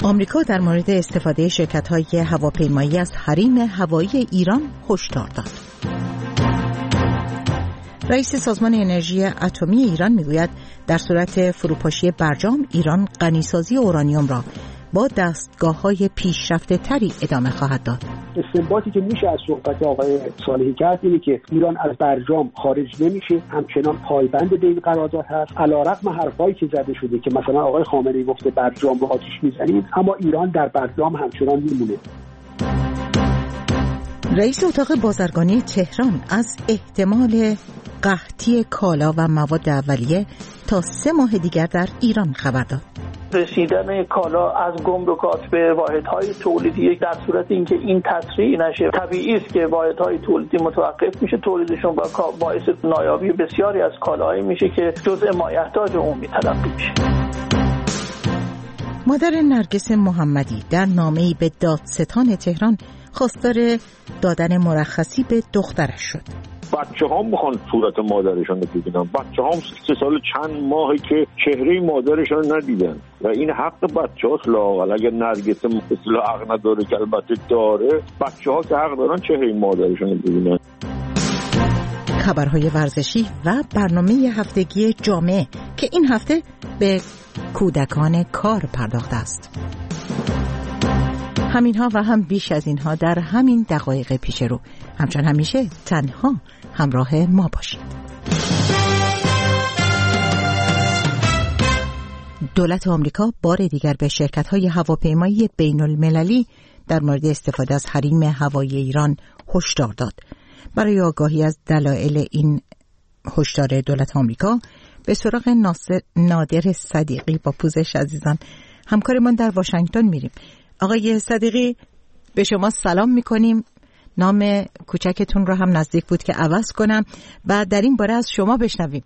آمریکا در مورد استفاده شرکت‌های هواپیمایی از حریم هوایی ایران هشدار داد. رئیس سازمان انرژی اتمی ایران میگوید در صورت فروپاشی برجام ایران غنیسازی اورانیوم را با دستگاه‌های پیشرفته تری ادامه خواهد داد. استنباطی که میشه از صحبت آقای صالحی کرد اینه که ایران از برجام خارج نمیشه، همچنان پایبند به این قرارداد هست، علیرغم حرفایی که زده شده که مثلا آقای خامنه‌ای گفته برجام رو آتش میزنیم، اما ایران در برجام همچنان میمونه. رئیس اتاق بازرگانی تهران از احتمال قحطی کالا و مواد اولیه تا 3 ماه دیگر در ایران خبر داد. رسیدن کالا از گمرکات به واحدهای تولیدی در صورت اینکه این تسریع نشه، طبیعی است که واحدهای تولیدی متوقف میشه، تولیدشون باعث نایابی بسیاری از کالاهایی میشه که جزء مایحتاج عمومی تلقی میشه. مادر نرگس محمدی در نامه‌ای به دادستان تهران خواستار دادن مرخصی به دخترش شد. بچه‌ها میخوان صورت مادرشون رو ببینن. بچه‌ها 3 سال چند ماهی که چهره مادرشون ندیدن و این حق بچه‌هاست. لااقل اگر نرگس مثل حق نداره که البته داره، بچه‌ها که حق دارن چهره مادرشون رو ببینن. خبرهای ورزشی و برنامه هفتگی جامعه که این هفته به کودکان کار پرداخته است. همینها و هم بیش از اینها در همین دقایق پیش رو. همچنان همیشه تنها همراه ما باشید. دولت آمریکا بار دیگر به شرکت‌های هواپیمایی بین‌المللی در مورد استفاده از حریم هوایی ایران هشدار داد. برای آگاهی از دلایل این هشدار دولت آمریکا به سراغ نادر صدیقی با پوزش عزیزان همکارمان در واشنگتن میریم. آقای صدیقی، به شما سلام میکنیم. نام کوچکتون رو هم نزدیک بود که عوض کنم و در این باره از شما بشنویم.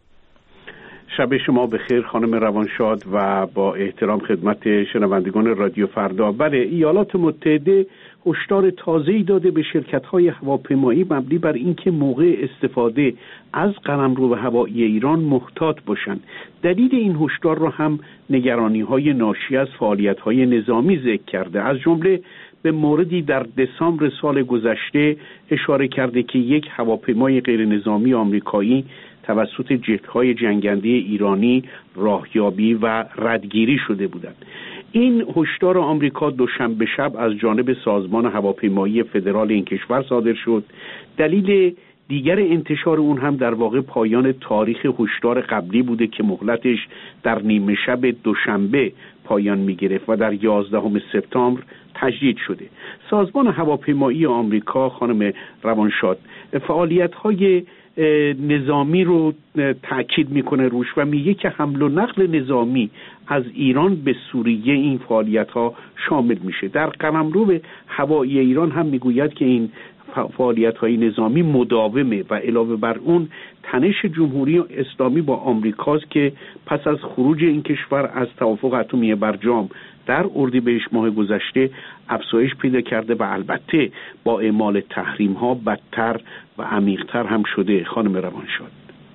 شب شما بخیر خانم روانشاد و با احترام خدمت شنوندگان رادیو فردا. بله، ایالات متحده هشدار تازه‌ای داده به شرکت‌های هواپیمایی مبنی بر اینکه موقع استفاده از قلمرو هوایی ایران محتاط باشند. دلیل این هشدار را هم نگرانی‌های ناشی از فعالیت‌های نظامی ذکر کرده. از جمله به موردی در دسامبر سال گذشته اشاره کرده که یک هواپیمای غیر نظامی آمریکایی توسط جت‌های جنگنده ایرانی راهیابی و ردگیری شده بودند. این هشدار آمریکا دوشنبه شب از جانب سازمان هواپیمایی فدرال این کشور صادر شد. دلیل دیگر انتشار اون هم در واقع پایان تاریخ هشدار قبلی بوده که مهلتش در نیمه شب دوشنبه پایان می‌گرفت و در 11 سپتامبر تجدید شده. سازمان هواپیمایی آمریکا خانم روانشاد فعالیت‌های نظامی رو تأکید میکنه روش و میگه که حمل و نقل نظامی از ایران به سوریه این فعالیت‌ها شامل میشه. در قلمرو هوایی ایران هم میگوید که این فعالیت‌های نظامی مداومه و علاوه بر اون تنش جمهوری اسلامی با آمریکاست که پس از خروج این کشور از توافق اتمی برجام در اردیبهشت ماه گذشته افزایش پیدا کرده و البته با اعمال تحریم‌ها بدتر و عمیق‌تر هم شده. خانم روانشاد.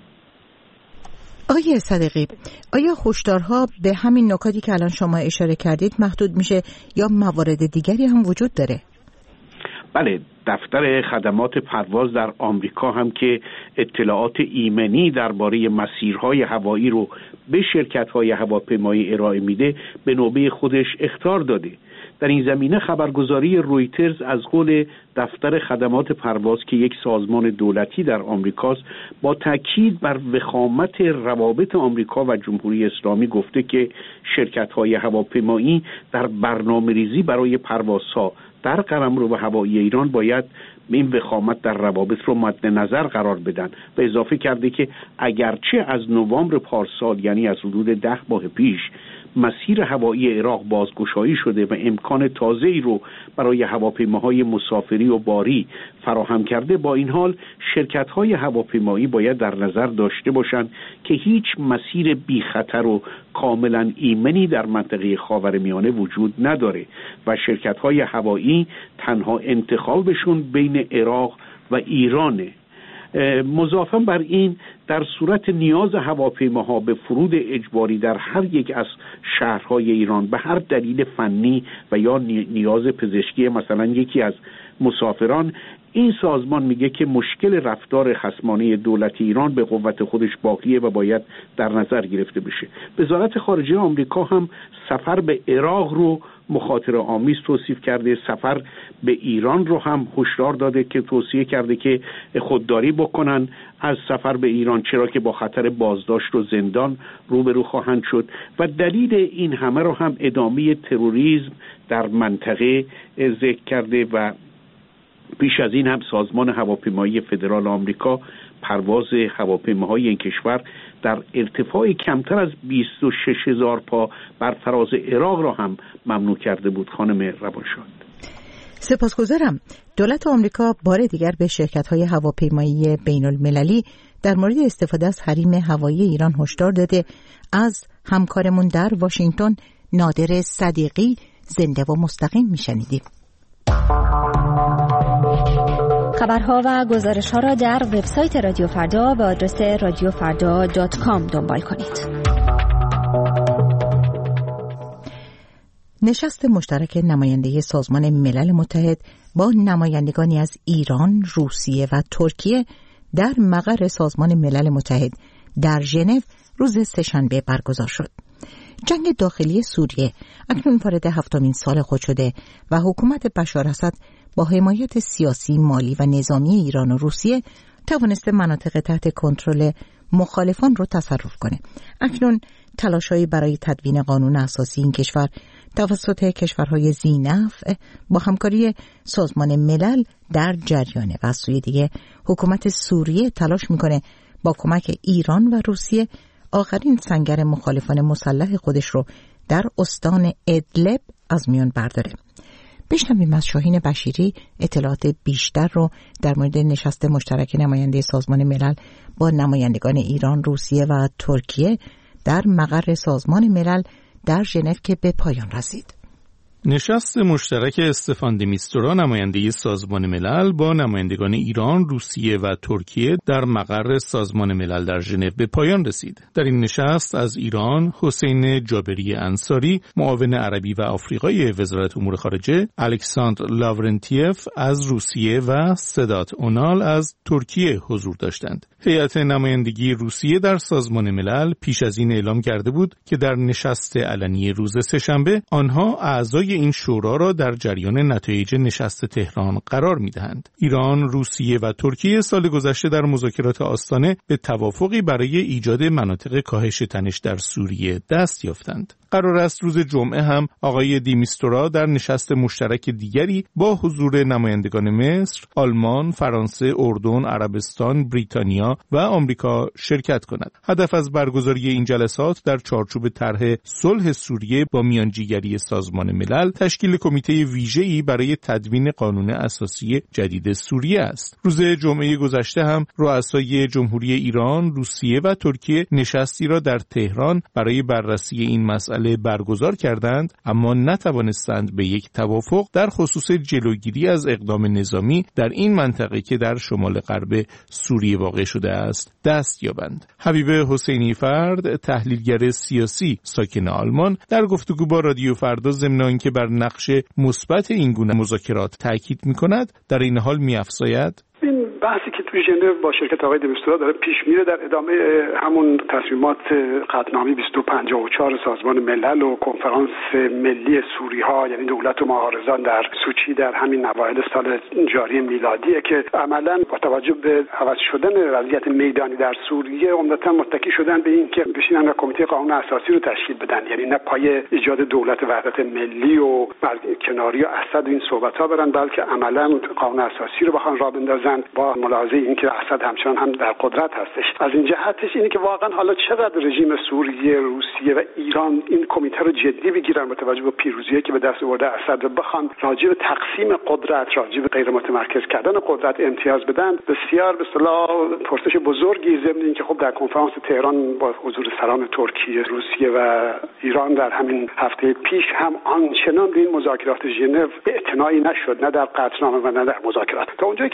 آقای صدیقی، آیا هشدارها به همین نکاتی که الان شما اشاره کردید محدود میشه یا موارد دیگری هم وجود داره؟ بله، دفتر خدمات پرواز در آمریکا هم که اطلاعات ایمنی درباره مسیرهای هوایی رو به شرکت‌های هواپیمایی ارائه میده به نوبه خودش اخطار داده. در این زمینه خبرگزاری رویترز از قول دفتر خدمات پرواز که یک سازمان دولتی در آمریکاست با تاکید بر وخامت روابط آمریکا و جمهوری اسلامی گفته که شرکت‌های هواپیمایی در برنامه‌ریزی برای پروازها در قلمرو هوایی ایران باید این وخامت در روابط رو مد نظر قرار بدن و اضافه کرده که اگرچه از نوامبر پارسال یعنی از حدود 10 ماه پیش مسیر هوایی عراق بازگشایی شده و امکان تازه‌ای رو برای هواپیماهای مسافری و باری فراهم کرده، با این حال شرکت‌های هواپیمایی باید در نظر داشته باشند که هیچ مسیر بی خطر و کاملا ایمنی در منطقه خاورمیانه وجود نداره و شرکت‌های هوایی تنها انتخابشون بین عراق و ایرانه. مضافاً بر این در صورت نیاز هواپیماها به فرود اجباری در هر یک از شهرهای ایران به هر دلیل فنی و یا نیاز پزشکی مثلا یکی از مسافران، این سازمان میگه که مشکل رفتار خصمانه دولت ایران به قوت خودش باقیه و باید در نظر گرفته بشه. وزارت خارجه آمریکا هم سفر به عراق رو مخاطره آمیز توصیف کرده، سفر به ایران رو هم هشدار داده که توصیه کرده که خودداری بکنن از سفر به ایران، چرا که با خطر بازداشت و زندان روبرو خواهند شد. و دلیل این همه رو هم ادامه تروریسم در منطقه ذکر کرده و پیش از این هم سازمان هواپیمایی فدرال آمریکا پرواز هواپیماهای این کشور در ارتفاع کمتر از 26,000 پا بر فراز عراق را هم ممنوع کرده بود. خانم روانشاد، سپاسگزارم. دولت آمریکا بار دیگر به شرکت‌های هواپیمایی بین‌المللی در مورد استفاده از حریم هوایی ایران هشدار داده. از همکارمون در واشنگتن نادر صدیقی زنده و مستقیم میشنیدیم. خبرها و گزارش‌ها را در وبسایت رادیو فردا به آدرس radiofarda.com دنبال کنید. نشست مشترک نماینده سازمان ملل متحد با نمایندگانی از ایران، روسیه و ترکیه در مقر سازمان ملل متحد در ژنو روز سه‌شنبه برگزار شد. جنگ داخلی سوریه اکنون وارد 7مین سال خود شده و حکومت بشار اسد با حمایت سیاسی، مالی و نظامی ایران و روسیه توانسته مناطق تحت کنترل مخالفان رو تصرف کنه. اکنون تلاش‌هایی برای تدوین قانون اساسی این کشور توسط کشورهای ذی‌نفع با همکاری سازمان ملل در جریانه و از سوی دیگه حکومت سوریه تلاش میکنه با کمک ایران و روسیه آخرین سنگر مخالفان مسلح خودش رو در استان ادلب از میان برداره. بشنویم از شاهین بشیری اطلاعات بیشتر رو در مورد نشست مشترک نماینده سازمان ملل با نمایندگان ایران، روسیه و ترکیه در مقر سازمان ملل در ژنو که به پایان رسید. نشست مشترک استفان د میستورا نماینده سازمان ملل با نمایندگان ایران، روسیه و ترکیه در مقر سازمان ملل در ژنو به پایان رسید. در این نشست از ایران حسین جابری انصاری، معاون عربی و آفریقای وزارت امور خارجه، الکساندر لاورنتیف از روسیه و سدات اونال از ترکیه حضور داشتند. هیئت نمایندگی روسیه در سازمان ملل پیش از این اعلام کرده بود که در نشست علنی روز سه‌شنبه آنها اعضای این شورا را در جریان نتایج نشست تهران قرار می‌دهند. ایران، روسیه و ترکیه سال گذشته در مذاکرات آستانه به توافقی برای ایجاد مناطق کاهش تنش در سوریه دست یافتند. قرار است روز جمعه هم آقای دی میستورا در نشست مشترک دیگری با حضور نمایندگان مصر، آلمان، فرانسه، اردن، عربستان، بریتانیا و آمریکا شرکت کند. هدف از برگزاری این جلسات در چارچوب طرح صلح سوریه با میانجیگری سازمان ملل تشکیل کمیته ویژه‌ای برای تدوین قانون اساسی جدید سوریه است. روز جمعه گذشته هم رؤسای جمهوری ایران، روسیه و ترکیه نشستی را در تهران برای بررسی این مسئله برگزار کردند، اما نتوانستند به یک توافق در خصوص جلوگیری از اقدام نظامی در این منطقه که در شمال غرب سوریه واقع شده است دست یابند. حبیب حسینی فرد، تحلیلگر سیاسی ساکن آلمان، در گفتگو با رادیو فردا ضمن اینکه بر نقش مثبت این گونه مذاکرات تاکید می‌کند، در این حال می‌افزاید این بحثی که توی ژنو با شرکت آقای د میستورا داره پیش میره در ادامه همون تصمیمات قطعنامه 2254 سازمان ملل و کنفرانس ملی سوری ها، یعنی دولت و معارضان در سوچی در همین اوایل سال جاری میلادیه که عملاً با توجه به عوض شدن وضعیت میدانی در سوریه عمدتاً متکی شدن به این که بشینن و کمیته قانون اساسی رو تشکیل بدن، یعنی نه پای ایجاد دولت وحدت ملی و کناری اسد و این صحبت‌ها برن، بلکه عملاً قانون اساسی رو بخوان راه بندازن با ملاحظه اینکه اسد همچنان هم در قدرت هستش. از این جهتش اینه که واقعا حالا چقدر رژیم سوریه، روسیه و ایران این کمیته رو جدی بگیرن با توجه به پیروزی که به دست آورده اسد و بخوان راجع به تقسیم قدرت، راجع به غیر متمرکز کردن قدرت امتیاز بدن، بسیار به اصطلاح پرسش بزرگی ضمن اینکه خب در کنفرانس تهران با حضور سران ترکیه، روسیه و ایران در همین هفته پیش هم آنچنان به این مذاکرات ژنو اعتنایی نشد، نه در قطعنامه و نه در مذاکرات. تا اونجایی که به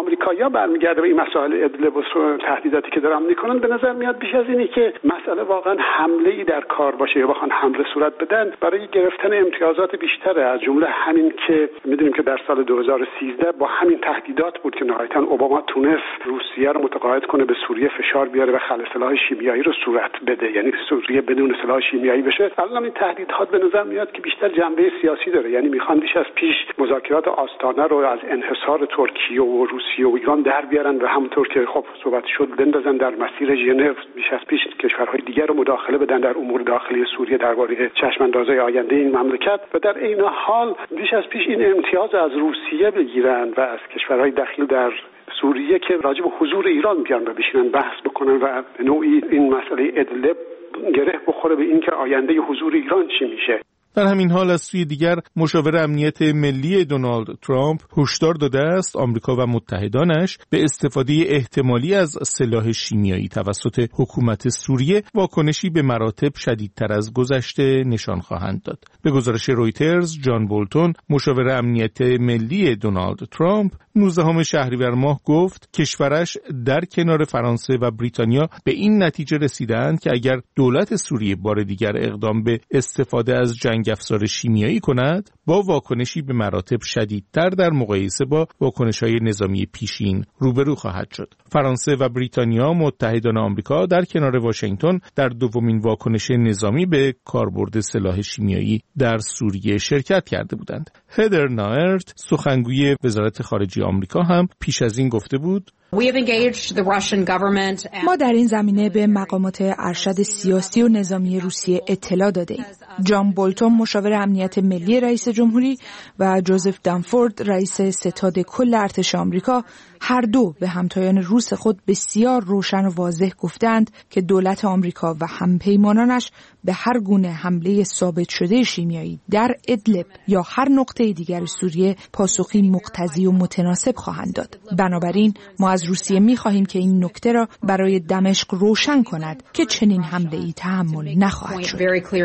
آمریکایی‌ها برمیگرده به این مسائل ادلب و تهدیداتی که دارن میکنن، به نظر میاد بیش از اینی که مسئله واقعا حمله‌ای در کار باشه یا بخوان حمله صورت بدن برای گرفتن امتیازات بیشتره. از جمله همین که میدونیم که در سال 2013 با همین تهدیدات بود که نهایتاً اوباما تونست روسیه رو متقاعد کنه به سوریه فشار بیاره و خلع سلاح شیمیایی رو صورت بده، یعنی سوریه بدون سلاح شیمیایی بشه. الان این تهدیدات به نظر میاد که بیشتر جنبه سیاسی داره، یعنی میخوان بیش از پیش مذاکرات آستانه رو از انحصار ترکیه و روسیه و ایران در بیارن و همونطور که خب صحبت شد بندازن در مسیر ژنو، بیش از پیش کشورهای دیگر رو مداخله بدن در امور داخلی سوریه درباره چشم‌اندازهای آینده این مملکت و در این حال بیش از پیش این امتیاز از روسیه بگیرن و از کشورهای دخیل در سوریه که راجع به حضور ایران بیان و بشینن بحث بکنن و نوعی این مسئله ادلب گره بخوره به اینکه آینده حضور ایران چی میشه. در همین حال از سوی دیگر مشاور امنیت ملی دونالد ترامپ هشدار داده است آمریکا و متحدانش به استفاده احتمالی از سلاح شیمیایی توسط حکومت سوریه واکنشی به مراتب شدیدتر از گذشته نشان خواهند داد. به گزارش رویترز، جان بولتون مشاور امنیت ملی دونالد ترامپ 19 شهریور ماه گفت کشورش در کنار فرانسه و بریتانیا به این نتیجه رسیدند که اگر دولت سوریه بار دیگر اقدام به استفاده از جنگ افزار شیمیایی کند با واکنشی به مراتب شدیدتر در مقایسه با واکنش‌های نظامی پیشین روبرو خواهد شد. فرانسه و بریتانیا متحدان آمریکا در کنار واشنگتن در دومین واکنش نظامی به کاربرد سلاح شیمیایی در سوریه شرکت کرده بودند. هدر نایرت سخنگوی وزارت خارجه آمریکا هم پیش از این گفته بود ما در این زمینه به مقامات ارشد سیاسی و نظامی روسیه اطلاع داده‌ایم. جان بولتون مشاور امنیت ملی رئیس جمهوری و جوزف دنفورد رئیس ستاد کل ارتش آمریکا هر دو به همتایان روس خود بسیار روشن و واضح گفتند که دولت آمریکا و همپیمانانش به هر گونه حمله ثابت شده شیمیایی در ادلب یا هر نقطه دیگر سوریه پاسخی مقتضی و متناسب خواهند داد. بنابراین ما از روسیه می‌خواهیم که این نکته را برای دمشق روشن کند که چنین حمله‌ای تحمل نخواهد شد.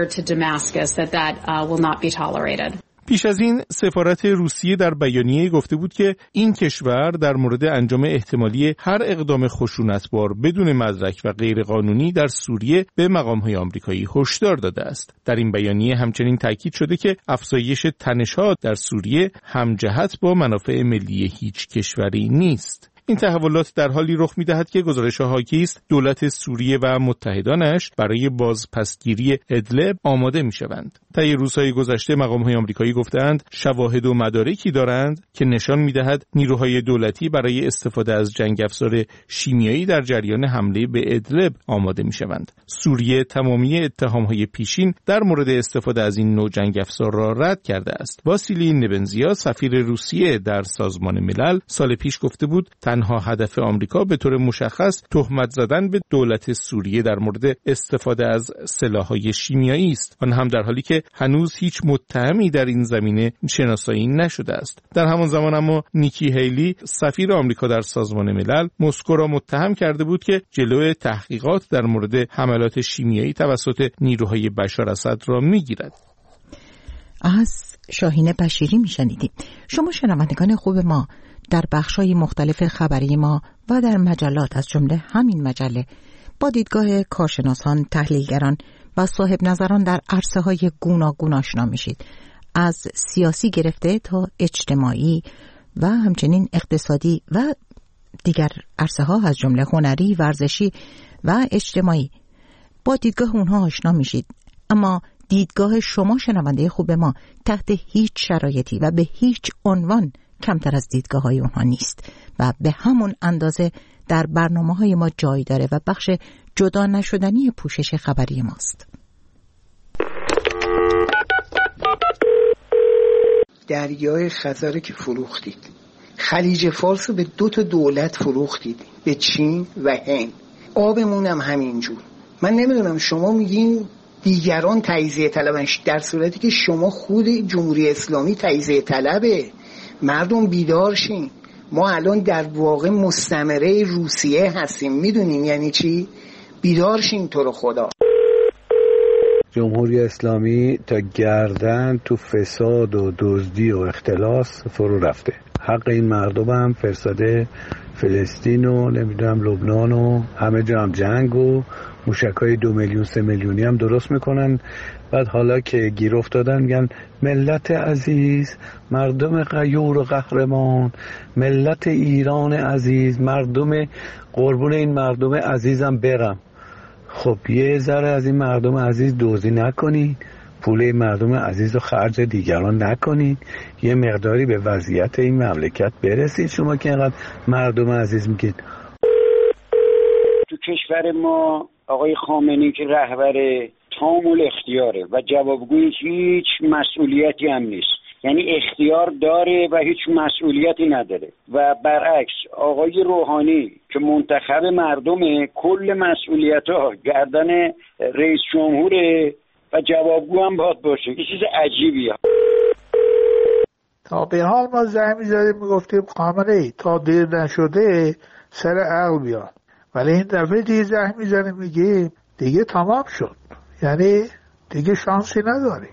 پیش از این سفارت روسیه در بیانیه گفته بود که این کشور در مورد انجام احتمالی هر اقدام خشونتبار بدون مدرک و غیرقانونی در سوریه به مقام‌های آمریکایی هشدار داده است. در این بیانیه همچنین تاکید شده که افزایش تنش‌ها در سوریه همجهت با منافع ملی هیچ کشوری نیست. این تحولات در حالی رخ می‌دهد که گزارش‌ها حاکی است دولت سوریه و متحدانش برای بازپسگیری ادلب آماده می‌شوند. طی روزهای گذشته مقام‌های آمریکایی گفتند شواهد و مدارکی دارند که نشان می‌دهد نیروهای دولتی برای استفاده از جنگ افزار شیمیایی در جریان حمله به ادلب آماده می‌شوند. سوریه تمامی اتهام‌های پیشین در مورد استفاده از این نوع جنگ افزار را رد کرده است. واسیلی نبنزیا سفیر روسیه در سازمان ملل سال پیش گفته بود تنها هدف آمریکا به طور مشخص تهمت زدن به دولت سوریه در مورد استفاده از سلاح‌های شیمیایی است، آن هم در حالی که هنوز هیچ متهمی در این زمینه شناسایی نشده است. در همان زمان اما نیکی هیلی سفیر آمریکا در سازمان ملل مسکو را متهم کرده بود که جلوی تحقیقات در مورد حملات شیمیایی توسط نیروهای بشار اسد را می‌گیرد. از شاهین بشیری میشنیدیم. شما شنوندگان خوب ما در بخش‌های مختلف خبری ما و در مجلات از جمله همین مجله با دیدگاه کارشناسان، تحلیلگران و صاحب نظران در عرصه‌های گوناگون آشنا میشید. از سیاسی گرفته تا اجتماعی و همچنین اقتصادی و دیگر عرصه‌ها از جمله هنری، ورزشی و اجتماعی با دیدگاه اونها آشنا میشید. اما دیدگاه شما شنونده خوب ما تحت هیچ شرایطی و به هیچ عنوان کمتر از دیدگاه‌های اونها نیست و به همون اندازه در برنامه‌های ما جای داره و بخش جدا نشدنی پوشش خبری ماست. دریای خزر که فروختید، خلیج فارس به 2 دولت فروختید، به چین و هند. آبمون هم همینجور. من نمیدونم شما میگین دیگران تجزیه طلبن، در صورتی که شما خود جمهوری اسلامی تجزیه طلبه. مردم بیدار شین. ما الان در واقع مستعمره روسیه هستیم. میدونین یعنی چی؟ بیدار شین تو رو خدا. جمهوری اسلامی تا گردن تو فساد و دزدی و اختلاس فرو رفته. حق این مردم هم فرستاده فلسطین و نمیدونم لبنان و همه جا هم جنگ و موشکای 2 میلیون 3 میلیونی هم درست میکنن. بعد حالا که گیر افتادن میگن ملت عزیز، مردم غیور و قهرمان، ملت ایران عزیز، مردم قربون این مردم عزیزم برم. خب یه ذره از این مردم عزیز دزدی نکنید، پول این مردم عزیز رو خرج دیگران نکنید، یه مقداری به وضعیت این مملکت برسید. شما که اینقدر مردم عزیز میگید. تو کشور ما آقای خامنه‌ای که رهبر تامل اختیاره و جوابگوی هیچ مسئولیتی هم نیست، یعنی اختیار داره و هیچ مسئولیتی نداره، و برعکس آقای روحانی که منتخب مردمه کل مسئولیت‌ها گردن رئیس جمهوره و جوابگو هم باید باشه. یه چیز عجیبیه. تا به حال ما زنگ می‌زدیم میگفتیم خامنه‌ای تا دیر نشده سر عقل بیان، ولی این دفعه دیگه زنگ می‌زنیم میگیم دیگه تمام شد، یعنی دیگه شانسی نداری.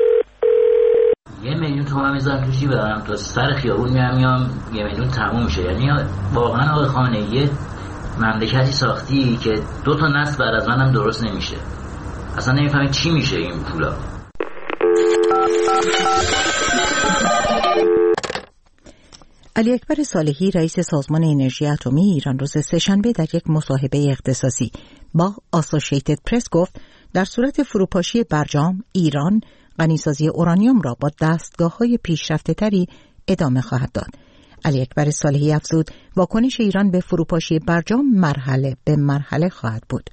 1 میلیون تومان میذارم تو جیبم تا سر خیابون میام 1 میلیون تموم میشه. یعنی واقعا آقای خامنه‌ای مملکتی ساختی که 2 تا نسل بعد از منم درست نمیشه. اصلا نمیفهمی چی میشه این پولا. علی اکبر صالحی رئیس سازمان انرژی اتمی ایران روز سه‌شنبه در یک مصاحبه اختصاصی با آسوشیتد پرس گفت در صورت فروپاشی برجام ایران غنیسازی اورانیوم را با دستگاه‌های پیشرفته‌تری ادامه خواهد داد. علی اکبر صالحی افزود واکنش ایران به فروپاشی برجام مرحله به مرحله خواهد بود.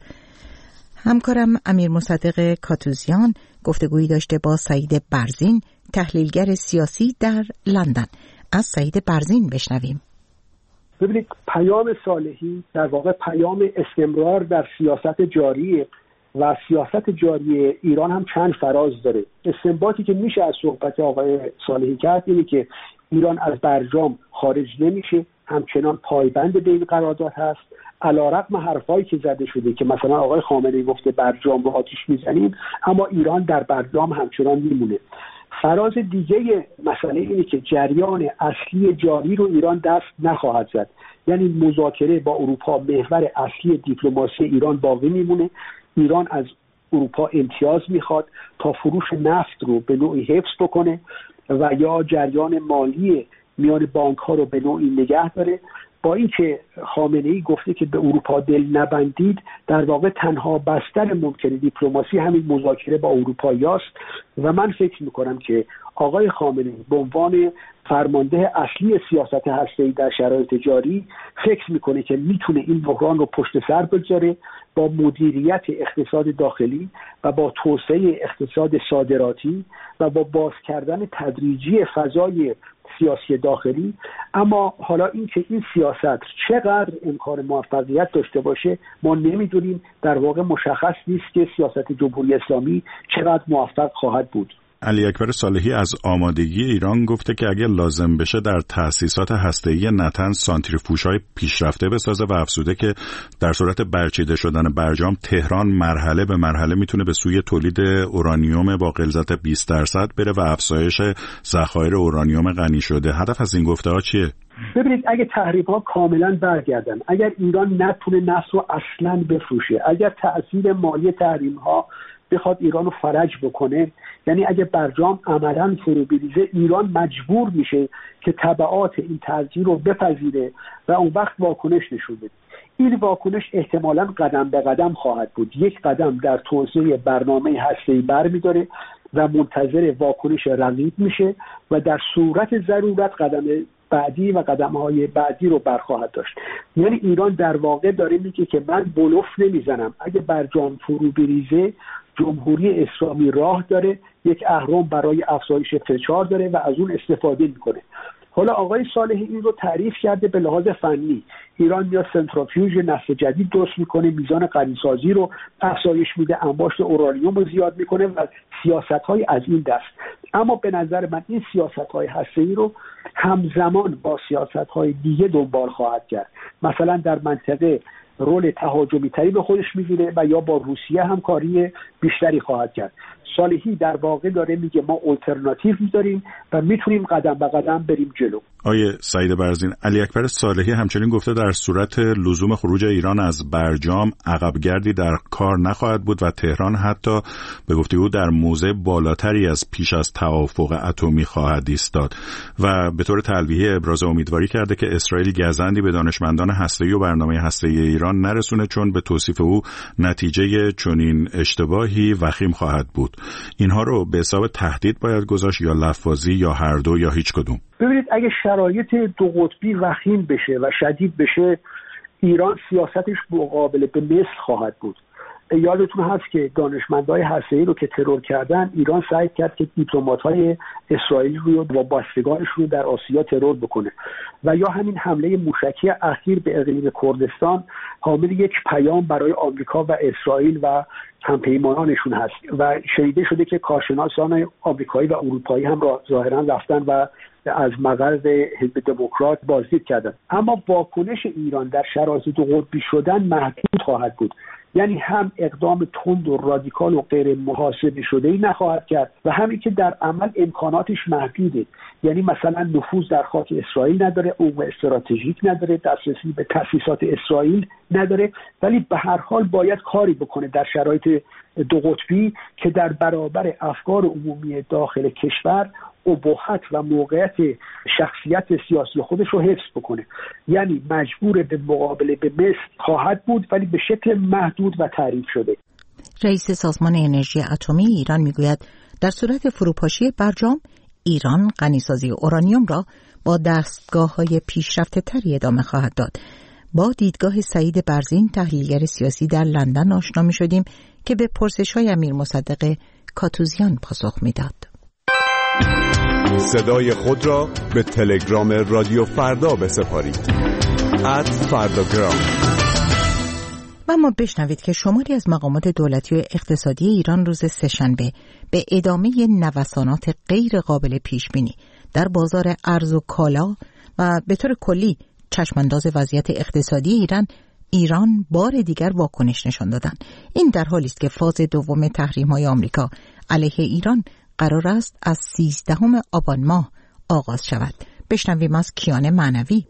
همکارم امیر مصدق کاتوزیان گفتگویی داشته با سعید برزین، تحلیلگر سیاسی در لندن. از سعید برزین بشنویم. ببینید، پیام صالحی در واقع پیام استمرار در سیاست جاری و سیاست جاری ایران هم چند فراز داره. استنباطی که میشه از صحبت آقای صالحی کرد اینه که ایران از برجام خارج نمیشه، همچنان پایبند به این قرارداد هست، علیرغم حرفایی که زده شده که مثلا آقای خامنه‌ای گفته برجام رو آتش میزنیم، اما ایران در برجام همچنان میمونه. فراز دیگه مسئله اینه که جریان اصلی جاری رو ایران دست نخواهد زد، یعنی مذاکره با اروپا محور اصلی دیپلماسی ایران باقی میمونه. ایران از اروپا امتیاز میخواد تا فروش نفت رو به نوعی حفظ بکنه و یا جریان مالی میان بانک ها رو به نوعی نگه داره. با اینکه خامنه‌ای گفته که به اروپا دل نبندید، در واقع تنها بستر ممکن دیپلماسی همین مذاکره با اروپایی است و من فکر میکنم که آقای خامنه‌ای به عنوان فرمانده اصلی سیاست هسته‌ای در شرایط جاری فکر میکنه که میتونه این بحران رو پشت سر بگذاره با مدیریت اقتصاد داخلی و با توسعه اقتصاد صادراتی و با باز کردن تدریجی فضای سیاسی داخلی. اما حالا اینکه این سیاست چقدر امکان موفقیت داشته باشه ما نمیدونیم. در واقع مشخص نیست که سیاست جمهوری اسلامی چقدر موفق خواهد بود. علی اکبر صالحی از آمادگی ایران گفته که اگر لازم بشه در تأسیسات هسته‌ای نتنز سانتریفوژهای پیشرفته بسازه و افزوده که در صورت برچیده شدن برجام تهران مرحله به مرحله میتونه به سوی تولید اورانیوم با غلظت 20% بره و افزایش ذخایر اورانیوم غنی شده. هدف از این گفته‌ها چیه؟ ببینید، اگه تحریم‌ها کاملا برگردن، اگر ایران نتونه نفت رو اصلاً بفروشه، اگر تأثیر مالی تحریم‌ها بخواد ایران رو فرج بکنه، یعنی اگه برجام عملاً فرو بریزه، ایران مجبور میشه که تبعات این تأثیر رو بپذیره و اون وقت واکنش نشون بده. این واکنش احتمالاً قدم به قدم خواهد بود. یک قدم در توسعه برنامه هسته‌ای برمی‌داره و منتظر واکنش رقیب میشه و در صورت ضرورت قدم بعدی و قدم‌های بعدی رو برخواهد داشت. یعنی ایران در واقع داره میگه که من بلوف نمیزنم، اگه برجام فرو بریزه جمهوری اسلامی راه داره، یک اهرم برای افزایش فشار داره و از اون استفاده میکنه. حالا آقای صالحی این رو تعریف کرده به لحاظ فنی. ایران میاد سنتریفیوژ نسل جدید درست میکنه، میزان غنیسازی رو افزایش میده، انباشت اورانیوم رو زیاد میکنه و سیاست‌های از این دست. اما به نظر من این سیاست‌های هسته‌ای رو همزمان با سیاست‌های دیگه دنبال خواهد کرد. مثلا در منطقه رول تهاجمی تری به خودش میگیره و یا با روسیه همکاری بیشتری خواهد کرد. صالحی در واقع داره میگه ما آلترناتیو داریم و میتونیم قدم به قدم بریم جلو. آیه سعید برزین، علی اکبر صالحی همچنین گفته در صورت لزوم خروج ایران از برجام عقبگردی در کار نخواهد بود و تهران حتی به گفته او در موضع بالاتری از پیش از توافق اتمی خواهد ایستاد و به طور تلویحی ابراز امیدواری کرده که اسرائیل گزندی به دانشمندان هسته‌ای و برنامه هسته‌ای ایران نرسونه، چون به توصیف او نتیجه چنین اشتباهی وخیم خواهد بود. اینها رو به حساب تهدید باید گذاشت یا لفاظی یا هر دو یا هیچ کدوم؟ ببینید، اگه شرایط دو قطبی وخیم بشه و شدید بشه، ایران سیاستش مقابل به مثل خواهد بود. یادتون هست که دانشمندای هسته‌ای رو که ترور کردن، ایران سعی کرد که دیپلمات‌های اسرائیلی رو و بستگانش رو در آسیا ترور بکنه و یا همین حمله موشکی اخیر به اقلیم کردستان حامل یک پیام برای آمریکا و اسرائیل و همپیمانانشون هست و شنیده شده که کارشناسان آمریکایی و اروپایی هم ظاهرا رفتن و از مقر حزب دموکرات بازدید کردن. اما واکنش ایران در شرایط دو قطبی شدن محدود خواهد بود، یعنی هم اقدام تند و رادیکال و غیر محاسبه شده‌ای نخواهد کرد و همین که در عمل امکاناتش محدوده، یعنی مثلا نفوذ در خاک اسرائیل نداره، عمق استراتژیک نداره، دسترسی به تأسیسات اسرائیل نداره، ولی به هر حال باید کاری بکنه در شرایط دو قطبی که در برابر افکار عمومی داخل کشور ابهت و موقعیت شخصیت سیاسی خودش رو حفظ بکنه. یعنی مجبور به مقابله به مثل خواهد بود، ولی به شکل محدود و تعریف شده. رئیس سازمان انرژی اتمی ایران میگوید در صورت فروپاشی برجام، ایران غنیسازی اورانیوم را با دستگاه‌های پیشرفته تری ادامه خواهد داد. با دیدگاه سعید برزین، تحلیلگر سیاسی در لندن آشنا می‌شدیم که به پرسش‌های امیر مصدق کاتوزیان پاسخ می‌داد. صدای خود را به تلگرام رادیو فردا بسپارید. @فرdagram. و ما بشنوید که شماری از مقامات دولتی و اقتصادی ایران روز سه‌شنبه به ادامه نوسانات غیر قابل پیش بینی در بازار ارز و کالا و به طور کلی چشمانداز وضعیت اقتصادی ایران بار دیگر واکنش نشان دادند. این در حالی است که فاز دوم تحریم‌های آمریکا علیه ایران قرار است از 13 آبان ماه آغاز شود. بشنویم از کیان معنوی.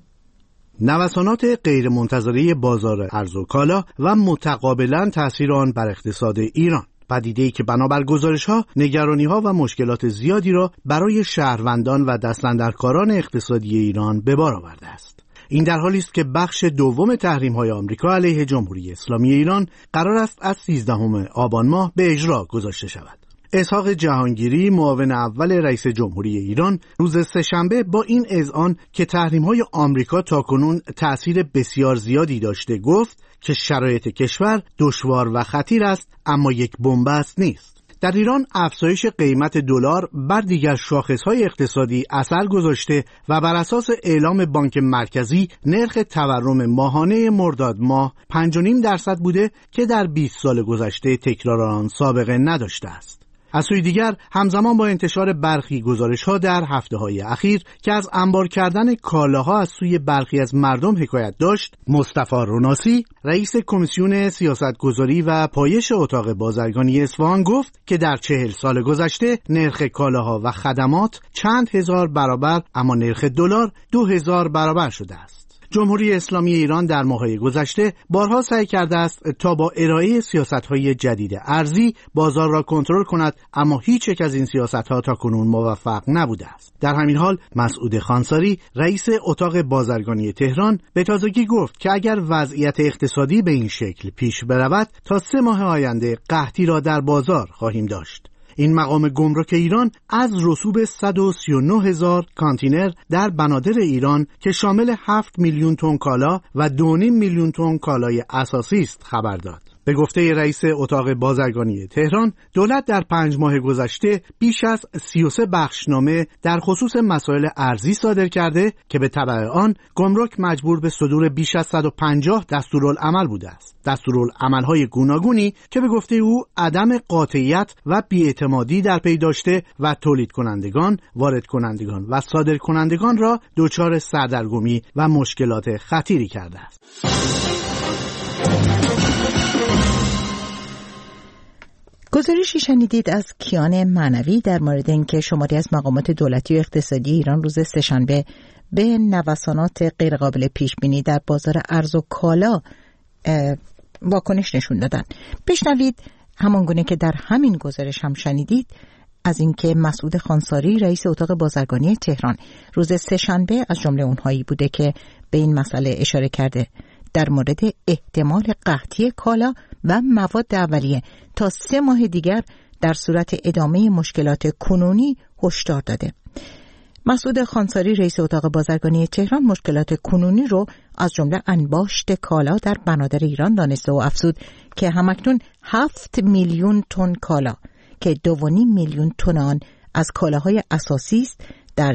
نوسانات غیرمنتظره بازار ارز و کالا و متقابلاً تأثیر آن بر اقتصاد ایران، پدیده‌ای که بنابر گزارش‌ها نگرانی‌ها و مشکلات زیادی را برای شهروندان و دستاندرکاران اقتصادی ایران به بار آورده است. این در حالی است که بخش دوم تحریم‌های آمریکا علیه جمهوری اسلامی ایران قرار است از 13 آبان ماه به اجرا گذاشته شود. اسحاق جهانگیری، معاون اول رئیس جمهوری ایران، روز سه‌شنبه با این اذعان که تحریم‌های آمریکا تاکنون تأثیر بسیار زیادی داشته گفت که شرایط کشور دشوار و خطیر است، اما یک بن‌بست نیست. در ایران افزایش قیمت دلار بر دیگر شاخص‌های اقتصادی اثر گذاشته و بر اساس اعلام بانک مرکزی نرخ تورم ماهانه مرداد ماه 5.5% بوده که در 20 سال گذشته تکرار آن سابقه نداشته است. از سوی دیگر همزمان با انتشار برخی گزارش‌ها در هفته‌های اخیر که از انبار کردن کالاها از سوی برخی از مردم حکایت داشت، مصطفی روناسی، رئیس کمیسیون سیاستگذاری و پایش اتاق بازرگانی اصفهان گفت که در 40 سال گذشته نرخ کالاها و خدمات چند هزار برابر، اما نرخ دلار 2000 برابر شده است. جمهوری اسلامی ایران در ماه‌های گذشته بارها سعی کرده است تا با ارائه سیاست‌های جدید ارزی بازار را کنترل کند، اما هیچ یک از این سیاست‌ها تاکنون موفق نبوده است. در همین حال مسعود خانساری، رئیس اتاق بازرگانی تهران، به تازگی گفت که اگر وضعیت اقتصادی به این شکل پیش برود تا 3 ماه آینده قحطی را در بازار خواهیم داشت. این مقام گمرک ایران از رسوب 139,000 کانتینر در بنادر ایران که شامل 7 میلیون تن کالا و 2.5 میلیون تن کالای اساسی است خبر داد. به گفته رئیس اتاق بازرگانی تهران، دولت در 5 ماه گذشته بیش از 33 بخشنامه در خصوص مسائل ارزی صادر کرده که به تبع آن گمرک مجبور به صدور بیش از 150 دستورالعمل بوده است. دستورالعمل‌های گوناگونی که به گفته او عدم قاطعیت و بی‌اعتمادی در پی داشته و تولید کنندگان، وارد کنندگان و صادر کنندگان را دچار سردرگمی و مشکلات خطیری کرده است. گزارشی شنیدید از کیان معنوی در مورد اینکه شماری از مقامات دولتی و اقتصادی ایران روز سه‌شنبه به نوسانات غیرقابل پیش بینی در بازار ارز و کالا واکنش نشون دادن. بشنوید همانگونه که در همین گزارش هم شنیدید از اینکه مسعود خانساری رئیس اتاق بازرگانی تهران روز سه‌شنبه از جمله اونهایی بوده که به این مسئله اشاره کرده در مورد احتمال قحطی کالا و مواد اولیه تا 3 ماه دیگر در صورت ادامه مشکلات کنونی هشدار داده. مسعود خانساری رئیس اتاق بازرگانی تهران مشکلات کنونی رو از جمله انباشت کالا در بنادر ایران دانسته و افزود که همکنون 7 میلیون تن کالا که 2.5 میلیون تن آن از کالاهای اساسی است در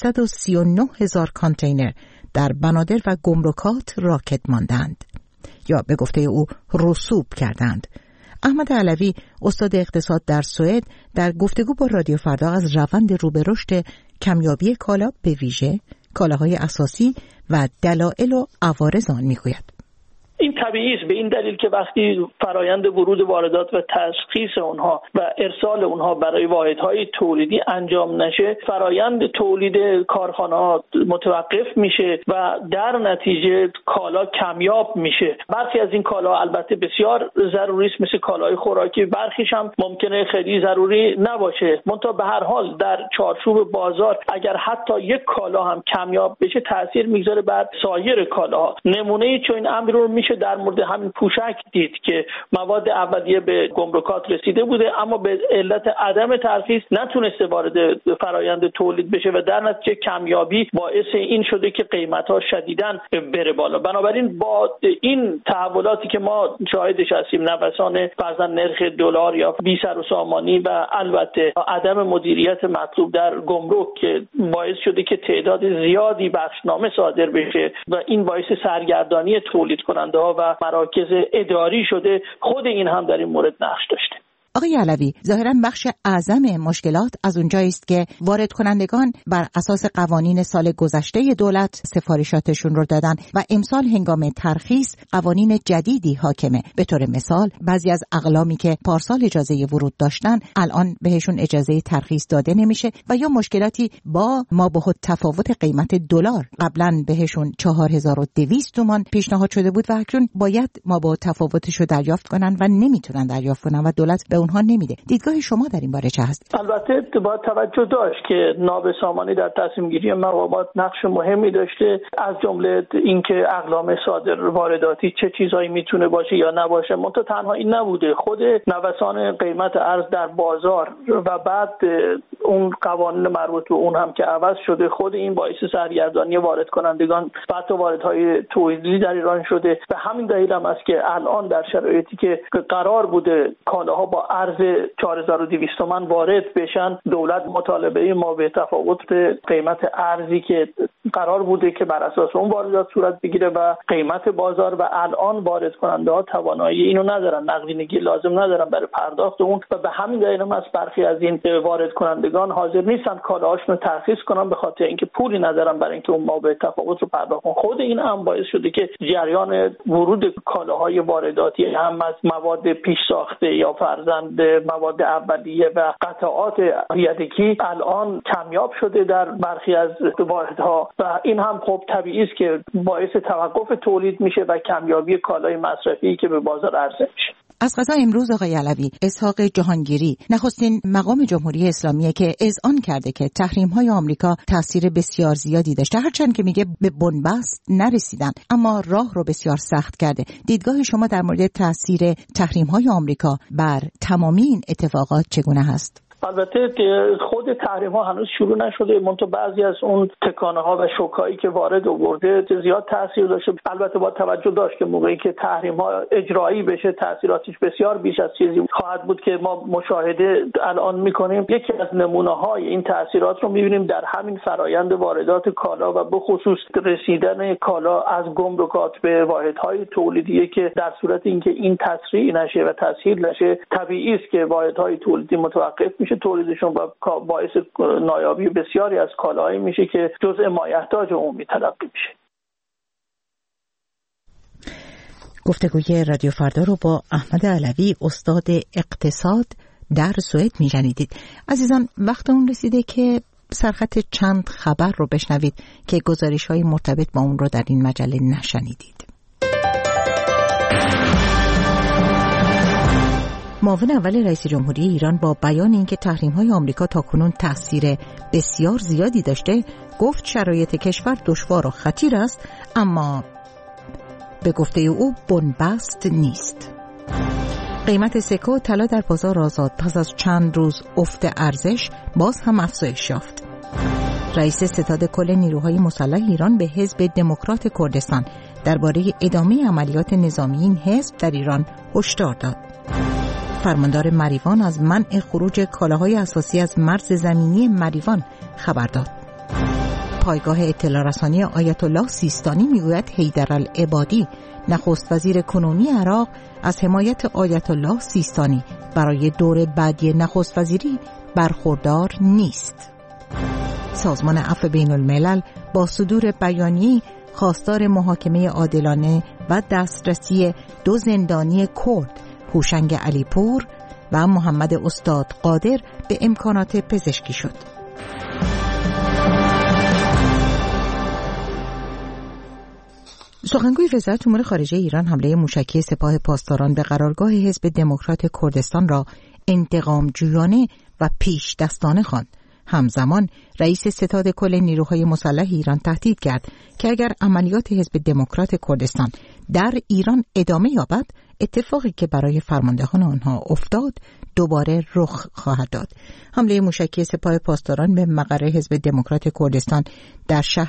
139,000 کانتینر در بنادر و گمرکات راکد ماندند یا به گفته او رسوب کردند. احمد علوی استاد اقتصاد در سوئد در گفتگو با رادیو فردا از روند رو به رشد کمیابی کالا به ویژه کالاهای اساسی و دلایل و عوارض آن میگوید. این طبیعی است به این دلیل که وقتی فرایند ورود واردات و تشخیص اونها و ارسال اونها برای واحدهای تولیدی انجام نشه، فرایند تولید کارخانه‌ها متوقف میشه و در نتیجه کالا کمیاب میشه. برخی از این کالا البته بسیار ضروری است مثل کالای خوراکی، برخیش هم ممکنه خیلی ضروری نباشه. منتها به هر حال در چارچوب بازار اگر حتی یک کالا هم کمیاب بشه تاثیر میگذاره بر سایر کالاها. نمونه چون امر رو میشه در مورد همین پوشک دید که مواد اولیه به گمرکات رسیده بوده اما به علت عدم ترخیص نتونسته وارد فرایند تولید بشه و در نتیجه کمیابی باعث این شده که قیمت‌ها شدیداً بره بالا. بنابراین با این تحولاتی که ما شاهدش هستیم، نوسان فرضاً نرخ دلار یا بی سر و سامانی و البته عدم مدیریت مطلوب در گمرک که باعث شده که تعداد زیادی بخشنامه صادر بشه و این باعث سرگردانی تولید کننده و مراکز اداری شده، خود این هم در این مورد نقش داشته. آقای علوی، ظاهراً بخش اعظم مشکلات از اونجایی است که وارد کنندگان بر اساس قوانین سال گذشته دولت سفارشاتشون رو دادن و امسال هنگام ترخیص قوانین جدیدی حاکمه. به طور مثال بعضی از اقلامی که پارسال اجازه ورود داشتن الان بهشون اجازه ترخیص داده نمیشه و یا مشکلاتی با مابعد تفاوت قیمت دلار. قبلا بهشون 4200 تومان پیشنهاد شده بود و اکنون باید مابعد تفاوتش رو دریافت کنن و نمیتونن دریافت کنن و دولت به اونها نمیده. دیدگاه شما در این باره چه هست؟ البته باید توجه داشت که نابسامانی در تصمیم گیری مقامات نقش مهمی داشته، از جمله اینکه اقلام صادر وارداتی چه چیزایی میتونه باشه یا نباشه. منتها تنها این نبوده، خود نوسان قیمت ارز در بازار و بعد اون قوانین مربوط به اون هم که عوض شده، خود این باعث سرگردانی وارد کنندگان و حتی واردهای تولیدی در ایران شده و همین دلیل هم است که الان در شرایطی که قرار بوده کالاها با ارز 4200 تومان وارد بشن، دولت مطالبه ما به تفاوت قیمت ارزی که قرار بوده که بر اساس اون واردات صورت بگیره و قیمت بازار و الان وارد کننده ها توانایی اینو ندارن، نقدینگی لازم ندارن برای پرداخت اون و به همین دلیل هم از برخی از این وارد کنندگان حاضر نیستن کالاهاشون رو ترخیص کنن به خاطر اینکه پولی ندارن برای اینکه اون مابع تفاوت رو پرداخت کنن. خود این هم باعث شده که جریان ورود کالاهای وارداتی هم از مواد پیش ساخته یا فرزند مواد اولیه و قطعات یدکی الان کمیاب شده در برخی از واحدها و این هم خب طبیعی است که باعث توقف تولید میشه و کمیابی کالای مصرفی که به بازار عرضه میشه. از قضا امروز آقای علوی اسحاق جهانگیری نخستین مقام جمهوری اسلامی که اذعان کرده که تحریم‌های آمریکا تاثیر بسیار زیادی داشته، هرچند که میگه به بنبست نرسیدن اما راه رو بسیار سخت کرده. دیدگاه شما در مورد تاثیر تحریم‌های آمریکا بر تمامی این اتفاقات چگونه هست؟ البته خود تحریم ها هنوز شروع نشده، منتها بعضی از اون تکانه ها و شوکایی که وارد آورده زیاد تاثیر داشته. البته با توجه داشت که موقعی که تحریم ها اجرایی بشه تاثیراتش بسیار بیش از چیزی خواهد بود که ما مشاهده الان میکنیم. یکی از نمونه های این تاثیرات رو میبینیم در همین فرایند واردات کالا و به خصوص رسیدن کالا از گمرکات به واحدهای تولیدی که در صورت اینکه این تسریع نشه و تسهیل نشه طبیعی است که واحدهای تولیدی متوقف میشه تولیدشون و باعث نایابی بسیاری از کالاهایی میشه که جزء مایحتاج عمومی تلقی میشه. گفتگوی رادیو فردا رو با احمد علوی استاد اقتصاد در سوئد میشنیدید. عزیزان، وقت اون رسیده که سرخط چند خبر رو بشنوید که گزارش‌های مرتبط با اون رو در این مجله نشنیدید. معاون اول رئیس جمهوری ایران با بیان اینکه تحریم‌های آمریکا تاکنون تأثیر بسیار زیادی داشته، گفت شرایط کشور دشوار و خطیر است، اما به گفته او بنبست نیست. قیمت سکه و طلا در بازار آزاد پس از چند روز افت ارزش باز هم افزایش یافت. رئیس ستاد کل نیروهای مسلح ایران به حزب دموکرات کردستان درباره ادامه عملیات نظامی این حزب در ایران هشدار داد. فرماندار مریوان از منع خروج کالاهای اساسی از مرز زمینی مریوان خبر داد. پایگاه اطلاع رسانی آیت الله سیستانی میگوید حیدرالعبادی نخست وزیر کنونی عراق از حمایت آیت الله سیستانی برای دور بعدی نخست وزیری برخوردار نیست. سازمان عفو بین الملل با صدور بیانیه‌ای خواستار محاکمه عادلانه و دسترسی 2 زندانی کرد، هوشنگ علیپور و محمد استاد قادر، به امکانات پزشکی شد. سخنگوی وزارت امور خارجه ایران حمله موشکی سپاه پاسداران به قرارگاه حزب دموکرات کردستان را انتقام جویانه و پیش دستانه خواند. همزمان رئیس ستاد کل نیروهای مسلح ایران تهدید کرد که اگر عملیات حزب دموکرات کردستان در ایران ادامه یابد، اتفاقی که برای فرماندهان آنها افتاد دوباره رخ خواهد داد. حمله موشکی سپاه پاسداران به مقر حزب دموکرات کردستان در شهر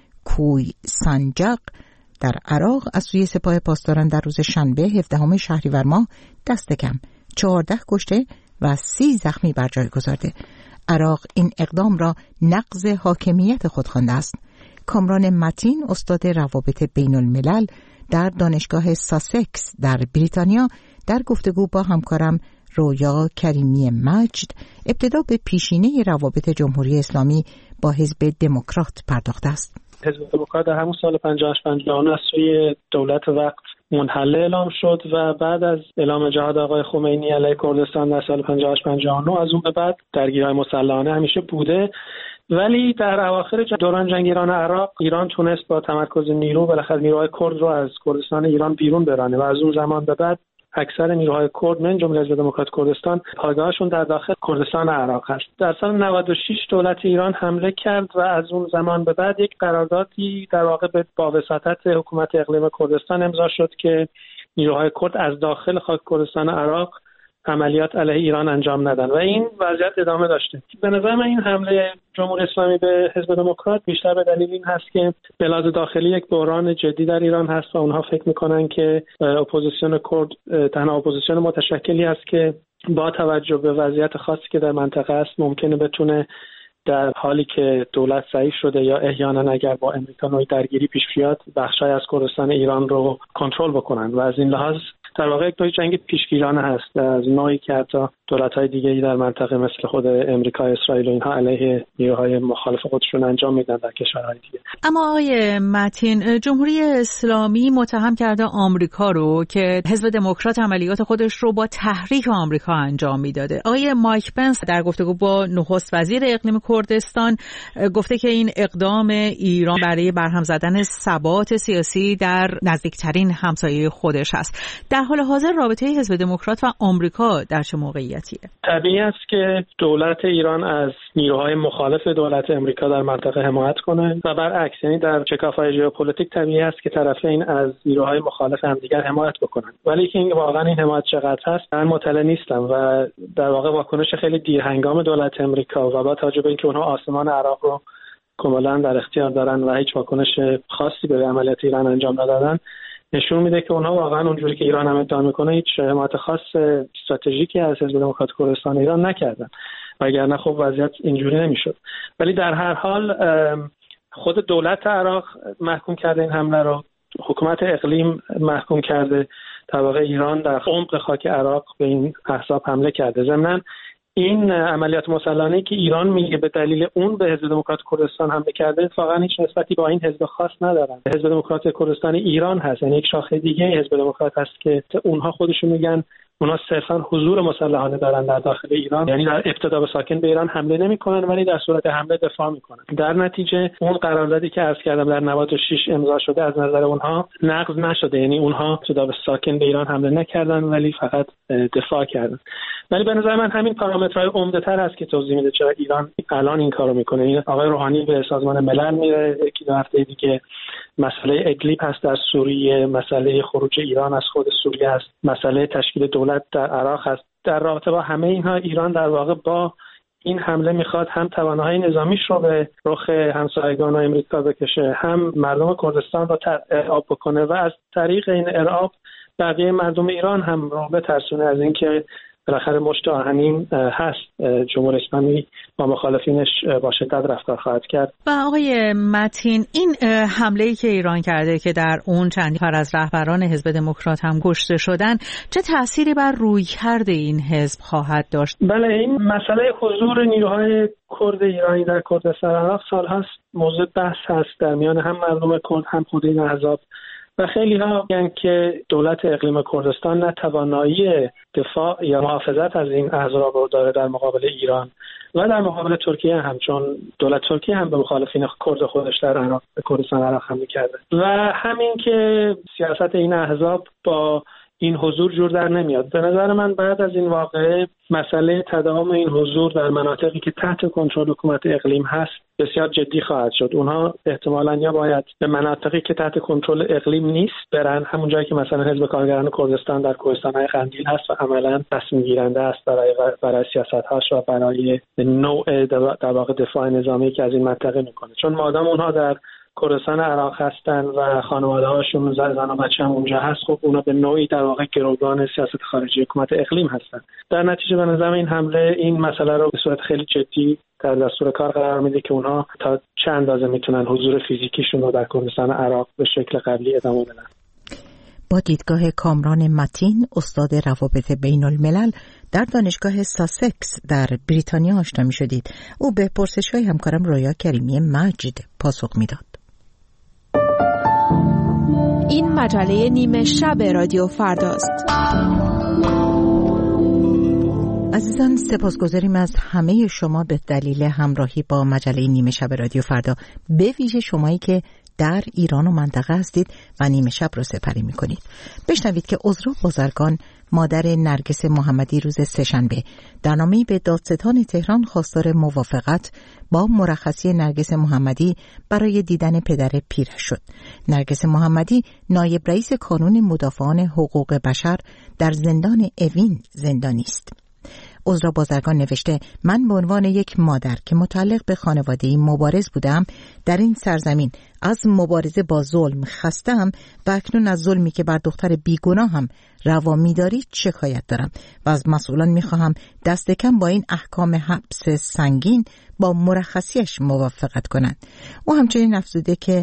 کوی سنجق در عراق از سوی سپاه پاسداران در روز شنبه 17 شهریور ماه دست کم 14 کشته و 30 زخمی بر جای گذارده. عراق این اقدام را نقض حاکمیت خود خوانده است. کامران متین، استاد روابط بین الملل در دانشگاه ساسکس در بریتانیا، در گفتگو با همکارم رویا کریمی مجد ابتدا به پیشینه روابط جمهوری اسلامی با حزب دموکرات پرداخته است. حزب دموکرات در همون سال 58-59 از سوی دولت وقت منحله اعلام شد و بعد از اعلام جهاد آقای خمینی علیه کردستان در سال 58-59 از اون به بعد درگیری‌های مسلحانه همیشه بوده، ولی در اواخر دوران جنگ ایران و عراق ایران تونست با تمرکز نیرو بالاخره نیروهای کرد رو از کردستان ایران بیرون برانه و از اون زمان به بعد اکثر نیروهای کرد من جمله حزب دموکرات کردستان پایگاهشون در داخل کردستان عراق هست. در سال 96 دولت ایران حمله کرد و از اون زمان به بعد یک قراردادی در واقع با وساطت حکومت اقلیم کردستان امضا شد که نیروهای کرد از داخل خاک کردستان عراق عملیات علیه ایران انجام ندن و این وضعیت ادامه داشته. به نظر من این حمله جمهوری اسلامی به حزب دموکرات بیشتر به دلیل این هست که به لحاظ داخلی یک بحران جدی در ایران هست و اونها فکر میکنن که اپوزیسیون کرد تنها اپوزیسیون متشکلی است که با توجه به وضعیت خاصی که در منطقه است ممکنه بتونه در حالی که دولت ضعیف شده یا احیانا اگر با امریکا نوعی درگیری پیش بیاد بخشای از کردستان ایران رو کنترل بکنن و از این لحاظ در واقع یک نوع جنگ پیشگیرانه هست از نوعی که حتی دولت‌های دیگه‌ای در منطقه مثل خود امریکا، اسرائیل و اینها علیه نیروهای مخالف خودشون انجام میدن در کشورهای دیگه. اما آقای متین، جمهوری اسلامی متهم کرده آمریکا رو که حزب دموکرات عملیات خودش رو با تحریک آمریکا انجام میداده. آقای مایک پنس در گفتگو با نخست وزیر اقلیم کردستان گفته که این اقدام ایران برای برهم زدن ثبات سیاسی در نزدیکترین همسایه خودش است. در حال حاضر رابطه حزب دموکرات و آمریکا در چه موقعیتیه؟ طبیعی است که دولت ایران از نیروهای مخالف دولت امریکا در منطقه حمایت کنه و برعکس، یعنی در شکاف‌های ژئوپلیتیک طبیعی است که طرفین از نیروهای مخالف همدیگر حمایت بکنن. ولی که واقعا این حمایت چقدر هست من مطلع نیستم و در واقع واکنش خیلی دیرهنگام دولت امریکا و با توجه به اینکه اونها آسمان عراق رو کاملا در اختیار دارن و هیچ واکنش خاصی به عملیات ایران انجام ندادن نشون میده که اونها واقعا اونجوری که ایران هم ادعا میکنه هیچ حمایت خاص استراتژیکی از حزب دموکرات کردستان ایران نکردن وگرنه خب وضعیت اینجوری نمیشد. ولی در هر حال خود دولت عراق محکوم کرده این حمله رو، حکومت اقلیم محکوم کرده، در واقع ایران در عمق خاک عراق به این احزاب حمله کرده. ضمناً این عملیات مسلحانه‌ای که ایران میگه به دلیل اون به حزب دموکرات کردستان حمله کرده واقعا هیچ نسبتی با این حزب خاص ندارن. حزب دموکرات کردستان ایران هست، یعنی یک شاخه دیگه حزب دموکرات هست که اونها خودشون میگن اونا صرفا حضور مسلحانه دارن در داخل ایران، یعنی در ابتدا به ساکن به ایران حمله نمیکنن ولی در صورت حمله دفاع میکنن. در نتیجه اون قراردادی که عرض کردم در 96 امضا شده از نظر اونها نقض نشده، یعنی اونها ابتدا به ساکن به ایران حمله نکردن ولی فقط دفاع کردن. ولی به نظر من همین پارامترهای عمده‌تر هست که توضیح میده چرا ایران الان این کارو میکنه. این آقای روحانی به سازمان ملل میره، یکی دو هفته دیگه مسئله ادلیب هست در سوریه، مسئله خروج ایران از خود سوریه است، مسئله تشکیل دولت در عراق هست. در رابطه با همه اینها ایران در واقع با این حمله میخواد هم توانایی نظامیش رو به رخ همسایگان آمریکا بکشه، هم مردم کردستان رو ارعاب بکنه و از طریق این ارعاب بقیه مردم ایران هم رو بترسونه از اینکه بالاخره مشت آهنین هست، جمهوری اسلامی با مخالفینش با شدت رفتار خواهد کرد. و آقای متین، این حمله‌ای که ایران کرده که در اون چند نفر از رهبران حزب دموکرات هم کشته شدن، چه تأثیری بر رویکرد این حزب خواهد داشت؟ بله، این مسئله حضور نیروهای کرد ایرانی در کردستان عراق سال‌هاست موضوع بحث هست در میان هم مردم کرد هم خود این احزاب و خیلی ها میگن که دولت اقلیم کردستان نه توانایی دفاع یا محافظت از این احزاب رو داره در مقابل ایران و در مقابل ترکیه هم، چون دولت ترکیه هم به مخالفین کرد خودش در عراق به کردستان عراق حمله کرده و همین که سیاست این احزاب با این حضور جور در نمیاد. به نظر من بعد از این واقعه مسئله تداوم این حضور در مناطقی که تحت کنترل حکومت اقلیم هست بسیار جدی خواهد شد. اونها احتمالاً یا باید به مناطقی که تحت کنترل اقلیم نیست برن، همون جایی که مثلا حزب کارگران کردستان در کوهستان‌های قندیل هست و عملاً تصمیم گیرنده است برای سیاست‌هاش و برای نوع در واقع دفاع نظامی که از این منطقه میکنه. چون مادام اونها در کردستان عراق هستن و خانواده‌هاشون زن و بچه هم اونجا هست، خب اونا به نوعی در واقع گروگان سیاست خارجی حکومت اقلیم هستن. در نتیجه به نظر این حمله این مسئله رو به صورت خیلی جدی در دستور کار قرار میده که اونها تا چه اندازه میتونن حضور فیزیکیشون رو در کردستان عراق به شکل قبلی ادامه بدن. با دیدگاه کامران متین، استاد روابط بین الملل در دانشگاه ساسکس در بریتانیا آشنا می شدید. او به پرسش‌های همکارم رویا کریمی مجید پاسخ میداد. این مجله نیمه شب رادیو فرداست. عزیزان، سپاسگزاریم از همه شما به دلیل همراهی با مجله نیمه شب رادیو فردا، به ویژه شمایی که در ایران و منطقه هستید و نیمه شب رو سپری میکنید. بشنوید که عذرا بازرگان مادر نرگس محمدی روز سه‌شنبه در نامه‌ای به دادستان تهران خواستار موافقت با مرخصی نرگس محمدی برای دیدن پدر پیرش شد. نرگس محمدی نایب رئیس کانون مدافعان حقوق بشر در زندان اوین زندانی است. عذرا بازرگان نوشته: من به عنوان یک مادر که متعلق به خانواده‌ای مبارز بودم در این سرزمین از مبارزه با ظلم خسته‌ام و اکنون از ظلمی که بر دختر بیگناهم روا می‌دارید شکایت دارم و از مسئولان می‌خواهم دست کم با این احکام حبس سنگین با مرخصیش موافقت کنند. او همچنین افزوده که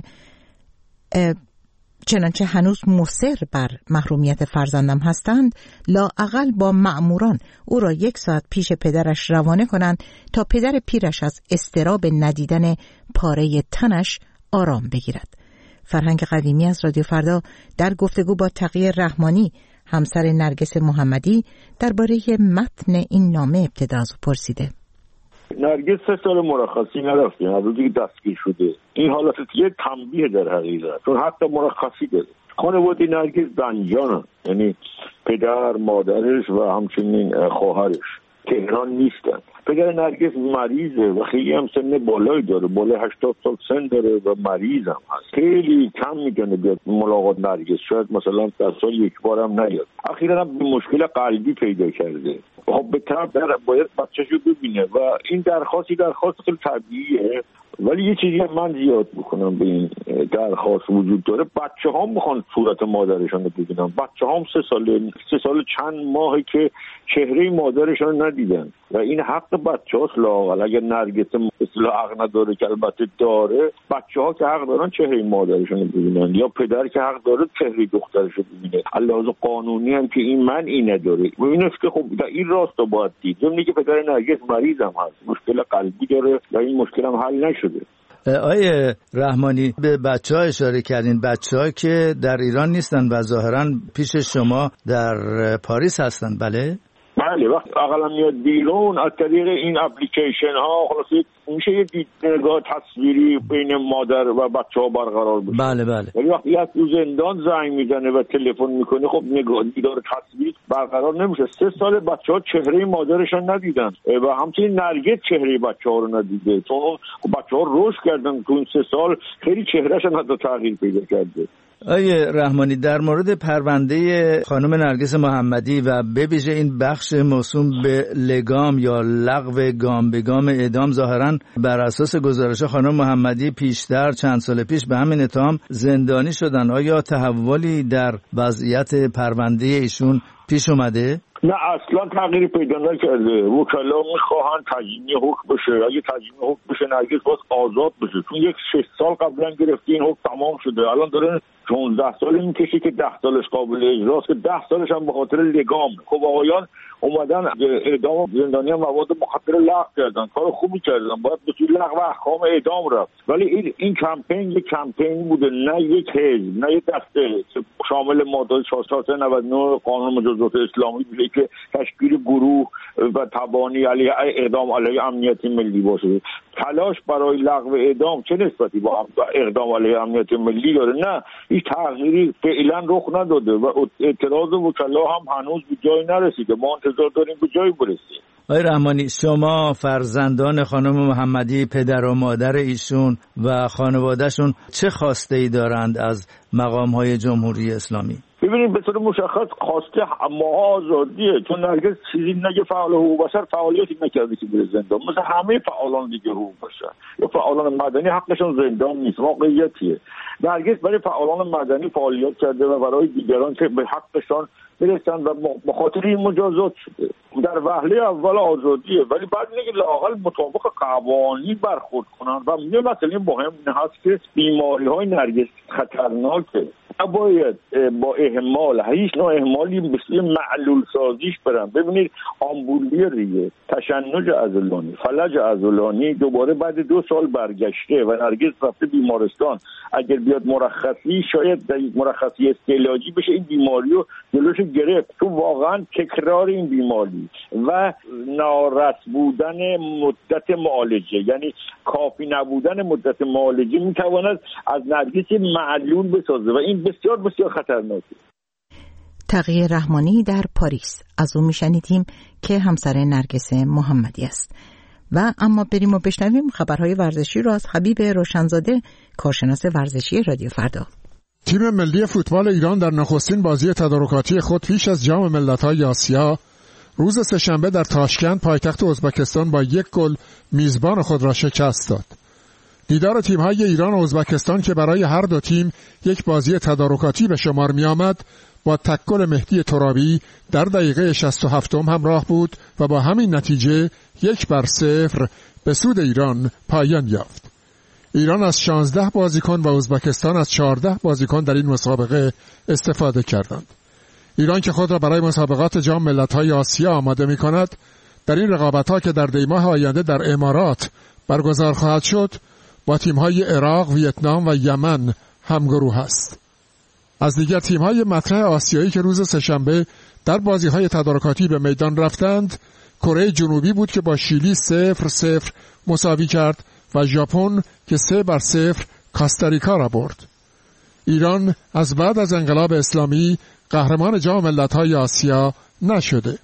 چنانچه هنوز مصر بر محرومیت فرزندم هستند، لااقل با مأموران او را 1 ساعت پیش پدرش روانه کنند تا پدر پیرش از اضطراب ندیدن پاره تنش آرام بگیرد. فرهنگ قدیمی از رادیو فردا در گفتگو با تقی رحمانی همسر نرگس محمدی درباره متن این نامه ابتدا از او پرسیده. نرگس 3 سال مرخصی نرفته، روزی که دستگیر شده. این حالت یه تنبیه در حقیقت، چون حتی مرخصی داره. خانواده نرگس زنجانن، یعنی پدر، مادرش و همچنین خواهرش تهران نیستن. پدر نرگس مریضه و خیلی هم سن بالایی داره، بالای 80 سال سن داره و مریض هم هست. خیلی کم میتونه بیاد ملاقات نرگس، شاید مثلا در سال 1 بار هم نیاد. اخیراً هم مشکل قلبی پیدا کرده. خب به طرف باید بچه‌شو ببینه و این درخواست خیلی طبیعیه، ولی یه چیزی من زیاد بکنم به این درخواست وجود داره. بچه‌ها میخوان صورت مادرشون رو ببینن. بچه‌ها 3 سال چند ماهه که چهره مادرشون رو ندیدن و این حق بچه‌هاست. لااقل اگر نرگس اصطلاح حق نداره که البته داره، بچه‌ها که حق دارن چهره مادرشون رو ببینن یا پدر که حق داره چهره دخترش رو ببینه. علاوه قانونی هم که این منعی نداره و این است که خب در این راست باید دید. ضمن که پدر نرگس مریض هم هست، مشکل قلبی داره و این مشکل هم حل نشده. آیه رحمانی به بچه‌ها اشاره کردین، بچه‌ها که در ایران نیستن و ظاهراً پیش شما در پاریس هستن. بله وقت اقلا میاد بیرون از طریق این اپلیکیشن ها خلاصه میشه یه دیدگاه تصویری بین مادر و بچه ها برقرار بشه. بله ولی وقتی یک تو زندان زنگ میزنه و تلفن میکنه خب دیدار تصویری برقرار نمیشه. 3 سال بچه ها چهره مادرشان ندیدن و همچنین نرگس چهره بچه ها رو ندیده، چون بچه ها رشد کردن تو این 3 سال خیلی چهرهشان حتی تغییر پیدا کرده. آیه رحمانی، در مورد پرونده خانم نرگس محمدی و به ویژه این بخش موسوم به لگام یا لغو گام به گام اعدام، ظاهراً بر اساس گزارش خانم محمدی پیشتر چند سال پیش به همین اتهام زندانی شدن. آیا تحولی در وضعیت پرونده ایشون پیش اومده؟ نه اصلا تغییری پیدا نکرده. وکلا میخواهن تجدید حکم بشه. اگه تجدید حکم بشه نرگس باز آزاد بشه، چون 6 سال قبلا گرفته این حکم تمام شده. الان داره 16 سال میکشه که 10 سالش قابل اجراست که 10 سالش هم به خاطر لگام. خب آقایان اومدن اعدام زندانی مواد مخدر لغو کردن، کار خوبی کردن، باید به طور لغو احکام اعدام رفت. ولی این کمپین یک کمپین بوده، نه یک حزب، نه یک دسته شامل ماده 499 قانون مجازات اسلامی بوده که تشکیل گروه و تبانی علیه اعدام علیه امنیت ملی باشه. تلاش برای لغو اعدام چه نسبتی با اقدام علیه امنیت ملی داره؟ نه، هیچ تغییری فعلا رخ نداده و اعتراض وکلا هم هنوز به جای نرسیده. ما انتظار داریم به جای برسه. آقای رحمانی، شما فرزندان خانم محمدی، پدر و مادر ایشون و خانوادهشون چه خواسته ای دارند از مقام‌های جمهوری اسلامی؟ ببینید به طور مشخص خواسته ما آزادیه، چون نرگس چیزی نگه فعال حقوق بشر فعالیتی نکرده که بره زندان، مثل همه فعالان دیگه حقوق بشر یا فعالان مدنی حقشون زندان نیست، واقعیتیه. نرگس برای فعالان مدنی فعالیت کرده و برای دیگران که به حقشان برسن و بخاطر این مجازات شده. در وهله اول آزادیه، ولی بعد اینه که لااقل مطابق قوانین برخورد کنن. و یه مسئله مهم این هست که بیماری‌های نرگس خطرناکه، نباید با اهمال، هیچ نوع اهمالی مثل معلول سازیش برن. ببینید آمبولی ریه، تشنج عضلانی، فلج عضلانی دوباره بعد 2 سال برگشته و نرگس رفته بیمارستان. اگر بیاد مرخصی، شاید در مرخصی استعلاجی بشه این بیماری رو جلوش گرفت، چون واقعا تکرار این بیماری و نارس بودن مدت معالجه، یعنی کافی نبودن مدت معالجه میتواند از نرگس معلول بسازه و این بسیار بسیار خطرناکه. تقی رحمانی در پاریس، از او میشنیدیم که همسر نرگس محمدی است. و اما بریم و بشنویم خبرهای ورزشی رو از حبیب روشنزاده، کارشناس ورزشی رادیو فردا. تیم ملی فوتبال ایران در نخستین بازی تدارکاتی خود پیش از جام ملت‌های آسیا روز سه‌شنبه در تاشکند پایتخت ازبکستان با 1 گل میزبان خود را شکست داد. دیدار تیم‌های ایران و ازبکستان که برای هر دو تیم یک بازی تدارکاتی به شمار می‌آمد، با تک گل مهدی ترابی در دقیقه 67 همراه بود و با همین نتیجه 1-0 به سود ایران پایان یافت. ایران از 16 بازیکن و ازبکستان از 14 بازیکن در این مسابقه استفاده کردند. ایران که خود را برای مسابقات جام ملت‌های آسیا آماده می‌کند، در این رقابت‌ها که در دی‌ماه آینده در امارات برگزار خواهد شد، با تیم‌های عراق، ویتنام و یمن همگروه است. از دیگر تیم‌های مطرح آسیایی که روز سه‌شنبه در بازی‌های تدارکاتی به میدان رفتند، کره جنوبی بود که با شیلی 0-0 مساوی کرد و ژاپن که 3-0 کاستاریکا را برد. ایران از بعد از انقلاب اسلامی قهرمان جام ملت‌های آسیا نشده.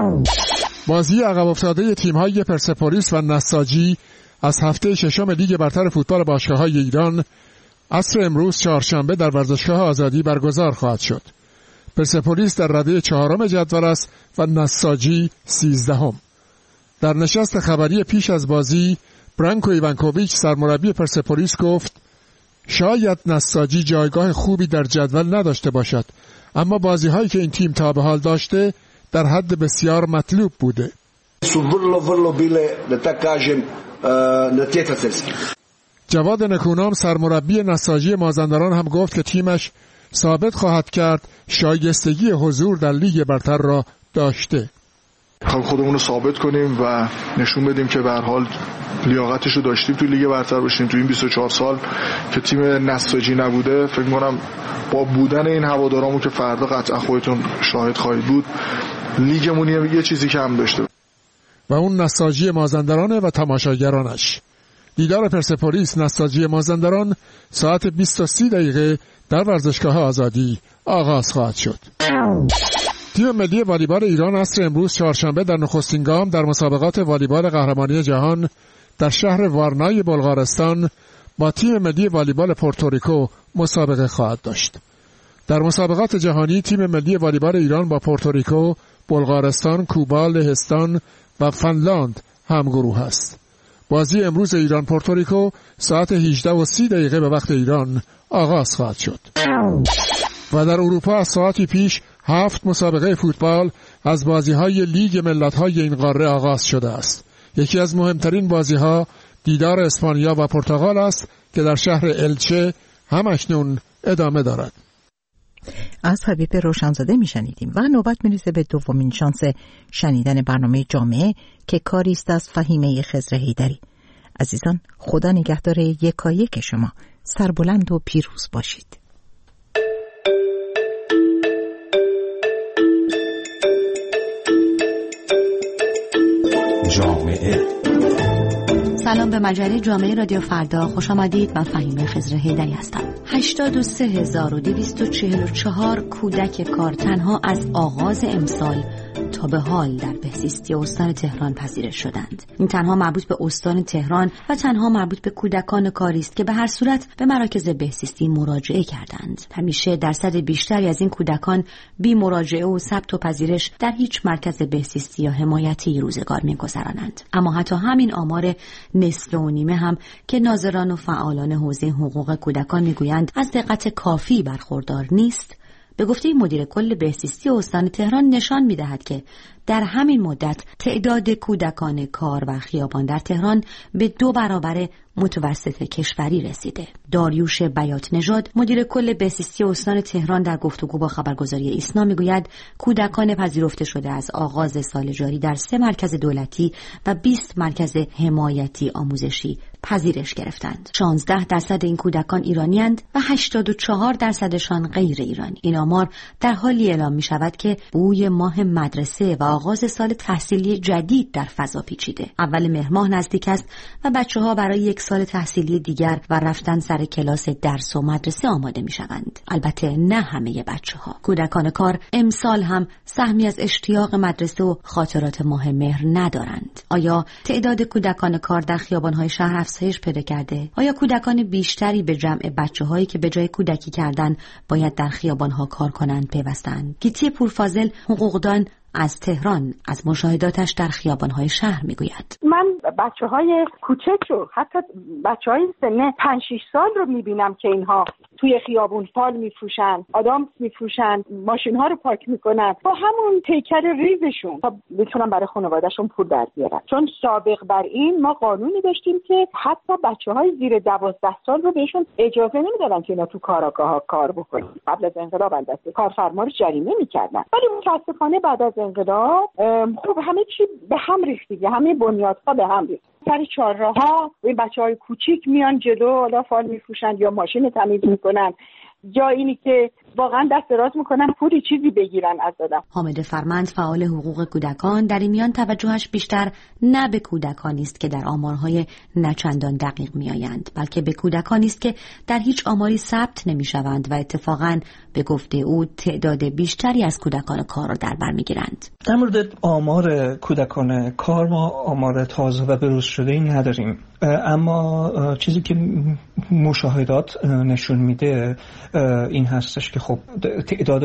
بازی عقب افتاده تیم‌های پرسپولیس و نساجی از هفته ششم لیگ برتر فوتبال باشگاه‌های ایران عصر امروز چهارشنبه در ورزشگاه آزادی برگزار خواهد شد. پرسپولیس در رده 4 جدول است و نساجی 13. در نشست خبری پیش از بازی، برانکو ایوانکوویچ سرمربی پرسپولیس گفت شاید نساجی جایگاه خوبی در جدول نداشته باشد، اما بازی‌هایی که این تیم تا به حال داشته در حد بسیار مطلوب بوده. جواد نکونام سرمربی نساجی مازندران هم گفت که تیمش ثابت خواهد کرد شایستگی حضور در لیگ برتر را داشته. خودمون رو ثابت کنیم و نشون بدیم که به هر حال لیاقتش رو داشتیم تو لیگ برتر باشیم. تو این 24 سال که تیم نساجی نبوده، فکر می‌کنم با بودن این هوادارامون که فردا قطعا خودتون شاهد خواهید بود، لیگمون یه چیزی کم داشته و اون نساجی مازندران و تماشاگرانش. دیدار پرسپولیس نساجی مازندران ساعت 20:30 در ورزشگاه آزادی آغاز خواهد شد. تیم ملی والیبال ایران عصر امروز چهارشنبه در نخستین گام در مسابقات والیبال قهرمانی جهان در شهر وارنای بلغارستان با تیم ملی والیبال پورتوریکو مسابقه خواهد داشت. در مسابقات جهانی تیم ملی والیبال ایران با پورتوریکو، بلغارستان، کوبا، لهستان و فنلاند همگروه است. بازی امروز ایران پورتوریکو ساعت 18:30 به وقت ایران آغاز خواهد شد. و در اروپا از ساعتی پیش 7 مسابقه فوتبال از بازی‌های لیگ ملت‌های این قاره آغاز شده است. یکی از مهمترین بازی‌ها دیدار اسپانیا و پرتغال است که در شهر الچه همکنون ادامه دارد. از حبیب روشنزاده میشنیدیم و نوبت میرسه به دومین شانس شنیدن برنامه جامعه که کاری است از فهیمه خضر حیدری. عزیزان، خدا نگهدار یکایک شما. سربلند و پیروز باشید. جامعه. سلام به مجله جامعه رادیو فردا، خوش آمدید. من فهیمه خضر حیدری هستم. 83244 کودک کار تنها از آغاز امسال تا به حال در بهزیستی استان تهران پذیرش شدند. این تنها مربوط به استان تهران و تنها مربوط به کودکان کاری است که به هر صورت به مراکز بهزیستی مراجعه کردند. همیشه درصد بیشتری از این کودکان بی مراجعه و ثبت و پذیرش در هیچ مرکز بهزیستی یا حمایتی روزگار می‌گذرانند. اما حتی همین آمار نصف و نیمه هم که ناظران و فعالان حوزه حقوق کودکان میگویند از دقت کافی برخوردار نیست، به گفته مدیر کل بهزیستی استان تهران نشان می‌دهد که در همین مدت تعداد کودکان کار و خیابان در تهران به 2 برابر متوسط کشوری رسیده. داریوش بیات نژاد مدیر کل بهزیستی استان تهران در گفتگو با خبرگزاری ایسنا میگوید کودکان پذیرفته شده از آغاز سال جاری در 3 مرکز دولتی و 20 مرکز حمایتی آموزشی پذیرش گرفتند. 16% این کودکان ایرانی‌اند و 84%شان غیر ایرانی. این آمار در حالی اعلام می‌شود که بوی ماه مدرسه و آغاز سال تحصیلی جدید در فضا پیچیده. اول مهر ماه نزدیک است و بچه‌ها برای یک سال تحصیلی دیگر و رفتن سر کلاس درس و مدرسه آماده می‌شوند. البته نه همه بچه‌ها. کودکان کار امسال هم سهمی از اشتیاق مدرسه و خاطرات ماه مهر ندارند. آیا تعداد کودکان کار در خیابان‌های شهر افزایش پیدا کرده؟ آیا کودکان بیشتری به جمع بچه‌هایی که به جای کودکی کردن باید در خیابان‌ها کار کنند پیوستند؟ گیتی پورفاضل، حقوقدان از تهران، از مشاهداتش در خیابان‌های شهر میگوید. من بچه‌های کوچک رو، حتی بچه‌های سن 5-6 سال رو میبینم که اینها توی خیابون فال میفروشن، آدامس میفروشن، ماشین‌ها رو پارک میکنن با همون پیکر ریزشون تا بتونن برای خانواده‌شون پول در بیارن. چون سابق بر این ما قانونی داشتیم که حتی بچه‌های زیر 12 سال رو بهشون اجازه نمیدادن که اینا تو کاراگاه‌ها کار بکنن. قبل از انقلاب البته کارفرما رو جریمه میکردن، ولی متأسفانه بعد از انقلاب خب همه چی به هم ریخت دیگه، همه بنیادها به هم ریخت. سر چهارراه‌ها این بچه‌های کوچیک میان جلو، حالا فال میفروشن یا ماشین تمیز میکنن یا اینی که واقعا دست دراز میکنن پولی چیزی بگیرن از آدم. حامد فرمند فعال حقوق کودکان در این میان توجهش بیشتر نه به کودکانی است که در آمارهای نچندان دقیق میآیند، بلکه به کودکانی است که در هیچ آماری ثبت نمیشوند و اتفاقاً به گفته او تعداد بیشتری از کودکان کار را در بر میگیرند. در مورد آمار کودکان کار ما آمار تازه و بروز شده ای نداریم، اما چیزی که مشاهدات نشون میده این هستش که خب تعداد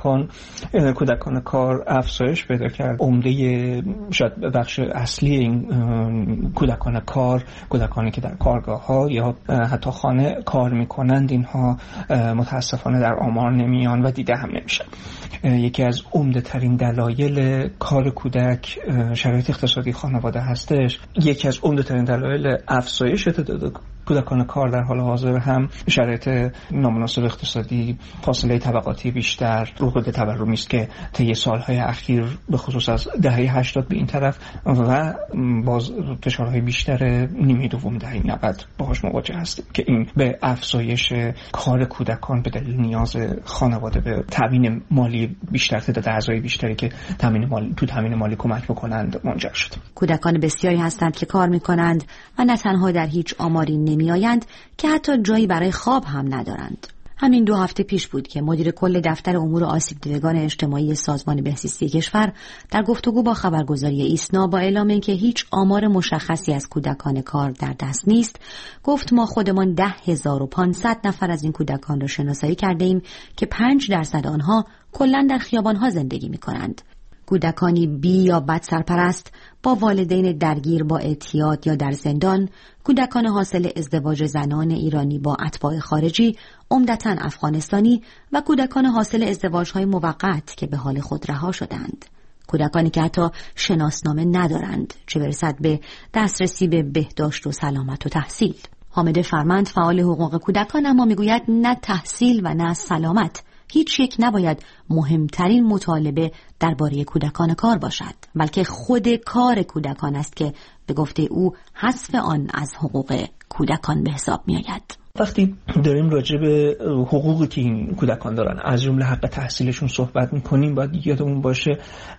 کودکان کار افزایش پیدا کرد. عمده شاید بخش اصلی این کودکان کار، کودکانی که در کارگاه‌ها یا حتی خانه کار میکنند، اینها متاسفانه در آمار نمیان و دیده هم نمیشن. یکی از عمده ترین دلایل کار کودک شرایط اقتصادی خانواده هستش. یکی از عمده ترین دلایل افزایش تعداد کودکان کار در حال حاضر هم شرایط نامناسب اقتصادی، فاصله طبقاتی بیشتر، رکود تورمی است که طی سالهای اخیر به خصوص از دهه 80 به این طرف و باز فشارهای بیشتر نیمه دوم دهه 90 باهاش مواجه هستیم که این به افزایش کار کودکان به دلیل نیاز خانواده به تامین مالی بیشتر، تعداد اعضای بیشتری که تامین مالی کمک بکنند منجر شد. کودکان بسیاری هستند که کار می‌کنند و نه تنها در هیچ آماری نمی‌آیند که حتی جایی برای خواب هم ندارند. همین 2 هفته پیش بود که مدیر کل دفتر امور آسیب دیدگان اجتماعی سازمان بهزیستی کشور در گفتگو با خبرگزاری ایسنا با اعلام اینکه هیچ آمار مشخصی از کودکان کار در دست نیست، گفت ما خودمان 10,500 نفر از این کودکان را شناسایی کرده ایم که 5% آنها کلاً در خیابان‌ها زندگی می‌کنند. کودکانی بی یا بد سرپرست، با والدین درگیر با اعتیاد یا در زندان، کودکان حاصل ازدواج زنان ایرانی با اتباع خارجی، عمدتاً افغانستانی، و کودکان حاصل ازدواج‌های موقت که به حال خود رها شدند. کودکانی که حتی شناسنامه ندارند، چه برسد به دسترسی به بهداشت و سلامت و تحصیل. حامد فرمند، فعال حقوق کودکان، اما میگوید نه تحصیل و نه سلامت هیچ یک نباید مهمترین مطالبه درباره کودکان کار باشد، بلکه خود کار کودکان است که به گفته او حذف آن از حقوق کودکان به حساب می آید. وقتی داریم راجع به حقوقی که این کودکان دارن، از جمله حق تحصیلشون صحبت میکنیم، باید یادمون باشه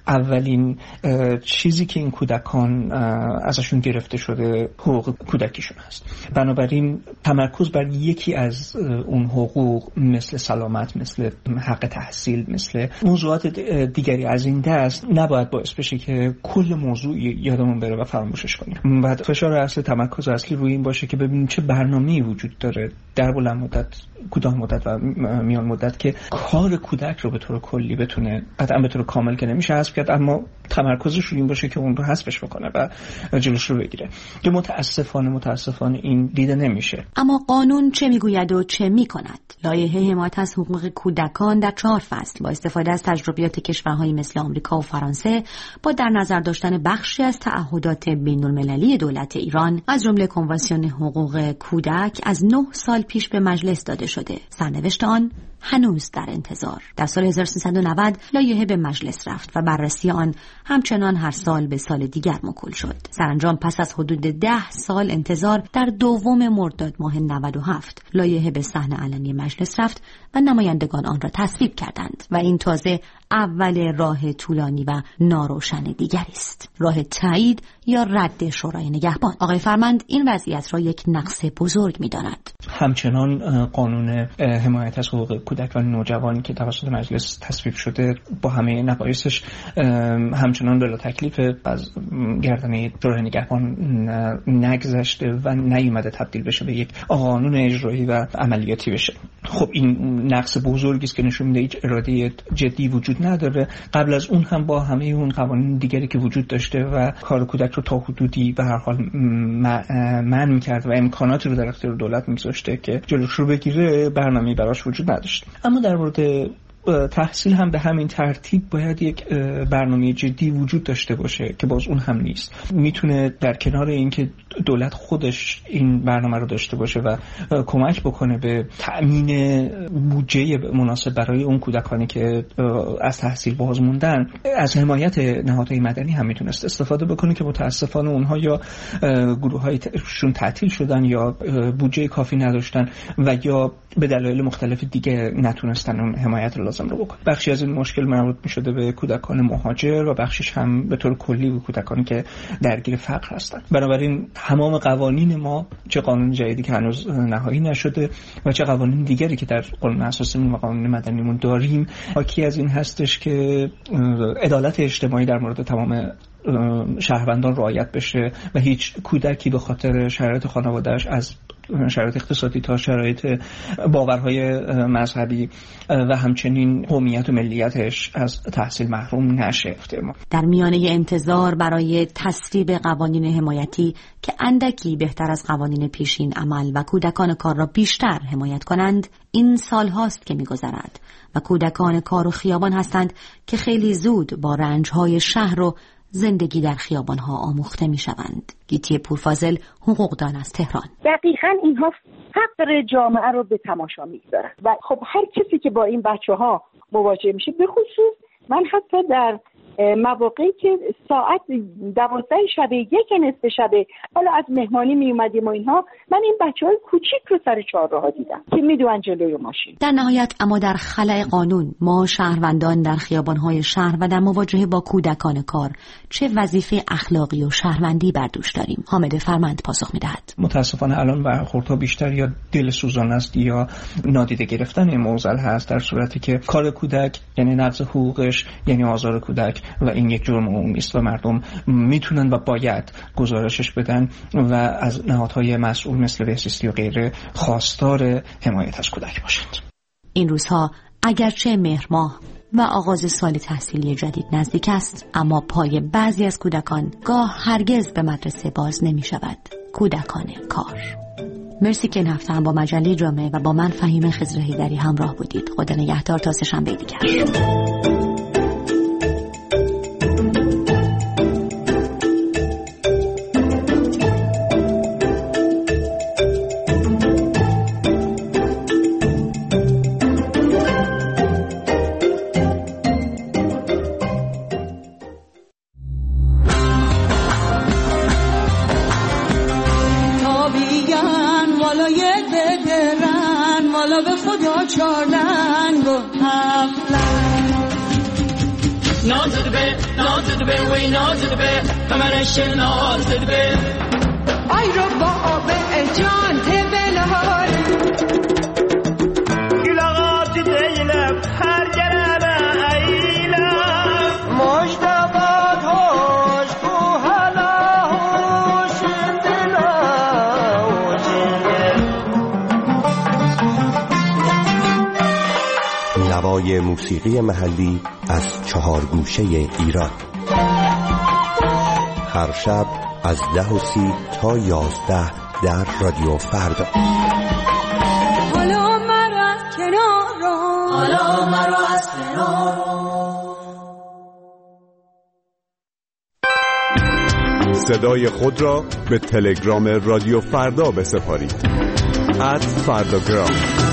اولین چیزی که این کودکان ازشون گرفته شده حقوق کودکیشون هست. بنابراین تمرکز بر یکی از اون حقوق مثل سلامت، مثل حق تحصیل، مثل موضوعات دیگری از این دست نباید باعث بشه که کل موضوع یادمون بره و فراموشش کنیم. بعد فشار اصلی، تمرکز اصلی روی این باشه که ببینیم چه برنامه‌ای وجود داره در بلند مدت، کوتاه مدت و میان مدت که کار کودک رو به طور کلی بتونه، قطعا به طور کامل که نمیشه حذف کرد، اما تمرکزش رو این باشه که اون رو حذفش بکنه و جلوش رو بگیره، که متاسفانه این دیده نمیشه. اما قانون چه میگوید و چه میکند؟ لایحه حمایت از حقوق کودکان در 4 فصل با استفاده از تجربیات کشورهایی مثل آمریکا و فرانسه، با در نظر داشتن بخشی از تعهدات بین‌المللی دولت ایران از جمله کنوانسیون حقوق کودک از 9 سال پیش به مجلس داده شده. سرنوشت آن هنوز در انتظار. در سال 1390 لایحه به مجلس رفت و بررسی آن همچنان هر سال به سال دیگر موکول شد. سرانجام پس از حدود 10 سال انتظار در 2 مرداد ماه 97 لایحه به صحن علنی مجلس رفت و نمایندگان آن را تصویب کردند و این تازه اول راه طولانی و ناروشن دیگری است، راه تایید یا رد شورای نگهبان. آقای فرمند این وضعیت را یک نقص بزرگ می‌داند. همچنان قانون حمایت از حقوق کودک و نوجوان که توسط مجلس تصویب شده با همه نقایصش همچنان بلا تکلیف از گردنه شورای نگهبان نگذشته و نیامده تبدیل بشه به یک قانون اجرایی و عملیاتی بشه. خب این نقص بزرگی است که نشون میده هیچ اراده جدی وجود نداره. قبل از اون هم با همه اون قوانین دیگری که وجود داشته و کار کودک رو تا حدودی به هر حال منع می‌کرد و امکاناتی رو در اختیار دولت می‌گذاشته که جلوش رو بگیره، برنامه‌ای براش وجود نداشت. اما در مورد تحصیل هم به همین ترتیب باید یک برنامه جدی وجود داشته باشه که باز اون هم نیست. میتونه در کنار اینکه دولت خودش این برنامه رو داشته باشه و کمک بکنه به تأمین بودجه مناسب برای اون کودکانی که از تحصیل باز موندن، از حمایت نهادهای مدنی هم میتونست استفاده بکنه که متاسفانه اونها یا گروه‌هایشون تعطیل شدن یا بودجه کافی نداشتن و یا به دلایل مختلف دیگه نتونستن اون حمایت رو لازم رو بکنن. بخشی از این مشکل مربوط می‌شده به کودکان مهاجر و بخشش هم به طور کلی به کودکانی که درگیر فقر هستن. بنابراین تمام قوانین ما، چه قانون جدیدی که هنوز نهایی نشده و چه قوانین دیگری که در قانون اساسیمون و قانون مدنیمون داریم، حاکی از این هستش که عدالت اجتماعی در مورد تمام شهروندان رعایت بشه و هیچ کودکی به خاطر شرایط خانواده‌اش، از شرایط اقتصادی تا شرایط باورهای مذهبی و همچنین قومیت و ملیتش از تحصیل محروم نشه. در میانه انتظار برای تصویب قوانین حمایتی که اندکی بهتر از قوانین پیشین عمل و کودکان کار را بیشتر حمایت کنند، این سال هاست که می‌گذرد و کودکان کار و خیابان هستند که خیلی زود با رنج‌های شهر و زندگی در خیابانها آموخته میشوند. گیتی پورفاضل، حقوقدان از تهران: دقیقاً اینها فقر جامعه رو به تماشا میگذارن و خب هر کسی که با این بچه‌ها مواجه میشه، به خصوص من حتی در مواقعی که ساعت 12 شب، 1 نصف شب، حالا از مهمانی می اومدیم و اینها، من این بچه‌های کوچیک رو سر چهارراه دیدم که میدوئن جلوی ماشین. در نهایت اما در خلأ قانون ما شهروندان در خیابان‌های شهر و در مواجهه با کودکان کار چه وظیفه اخلاقی و شهروندی بر دوش داریم؟ حامد فرمند پاسخ می‌دهد: متاسفانه الان برخوردها بیشتر یا دلسوزان است یا نادیده گرفتن این موزل هست، در صورتی که کار کودک یعنی نقض حقوقش یعنی آزار کودک و این یک جرم عمومی است و مردم میتونن و باید گزارشش بدن و از نهادهای مسئول مثل بهزیستی و غیره خواستار حمایت از کودک باشند. این روزها اگرچه مهر ماه و آغاز سال تحصیلی جدید نزدیک است، اما پای بعضی از کودکان گاه هرگز به مدرسه باز نمی شود. کودکان کار. مرسی که این هفته هم با مجله جامعه و با من فهیم خضرهیدری همراه بودید. خدا نگهدار تا سه‌شنبه دیگر. ای رو با آب جان تبلهار گلاغات دیلم هر گرم ایلم مجدبات هاش کو حالا هوش دلا نوای موسیقی محلی از 4 گوشه ایران. هر شب از 10:30 تا 11 در رادیو فردا. حالا مرا از کنار رو، حالا مرا از کنار رو. صدای خود را به تلگرام رادیو فردا بسپارید. @فرداگرام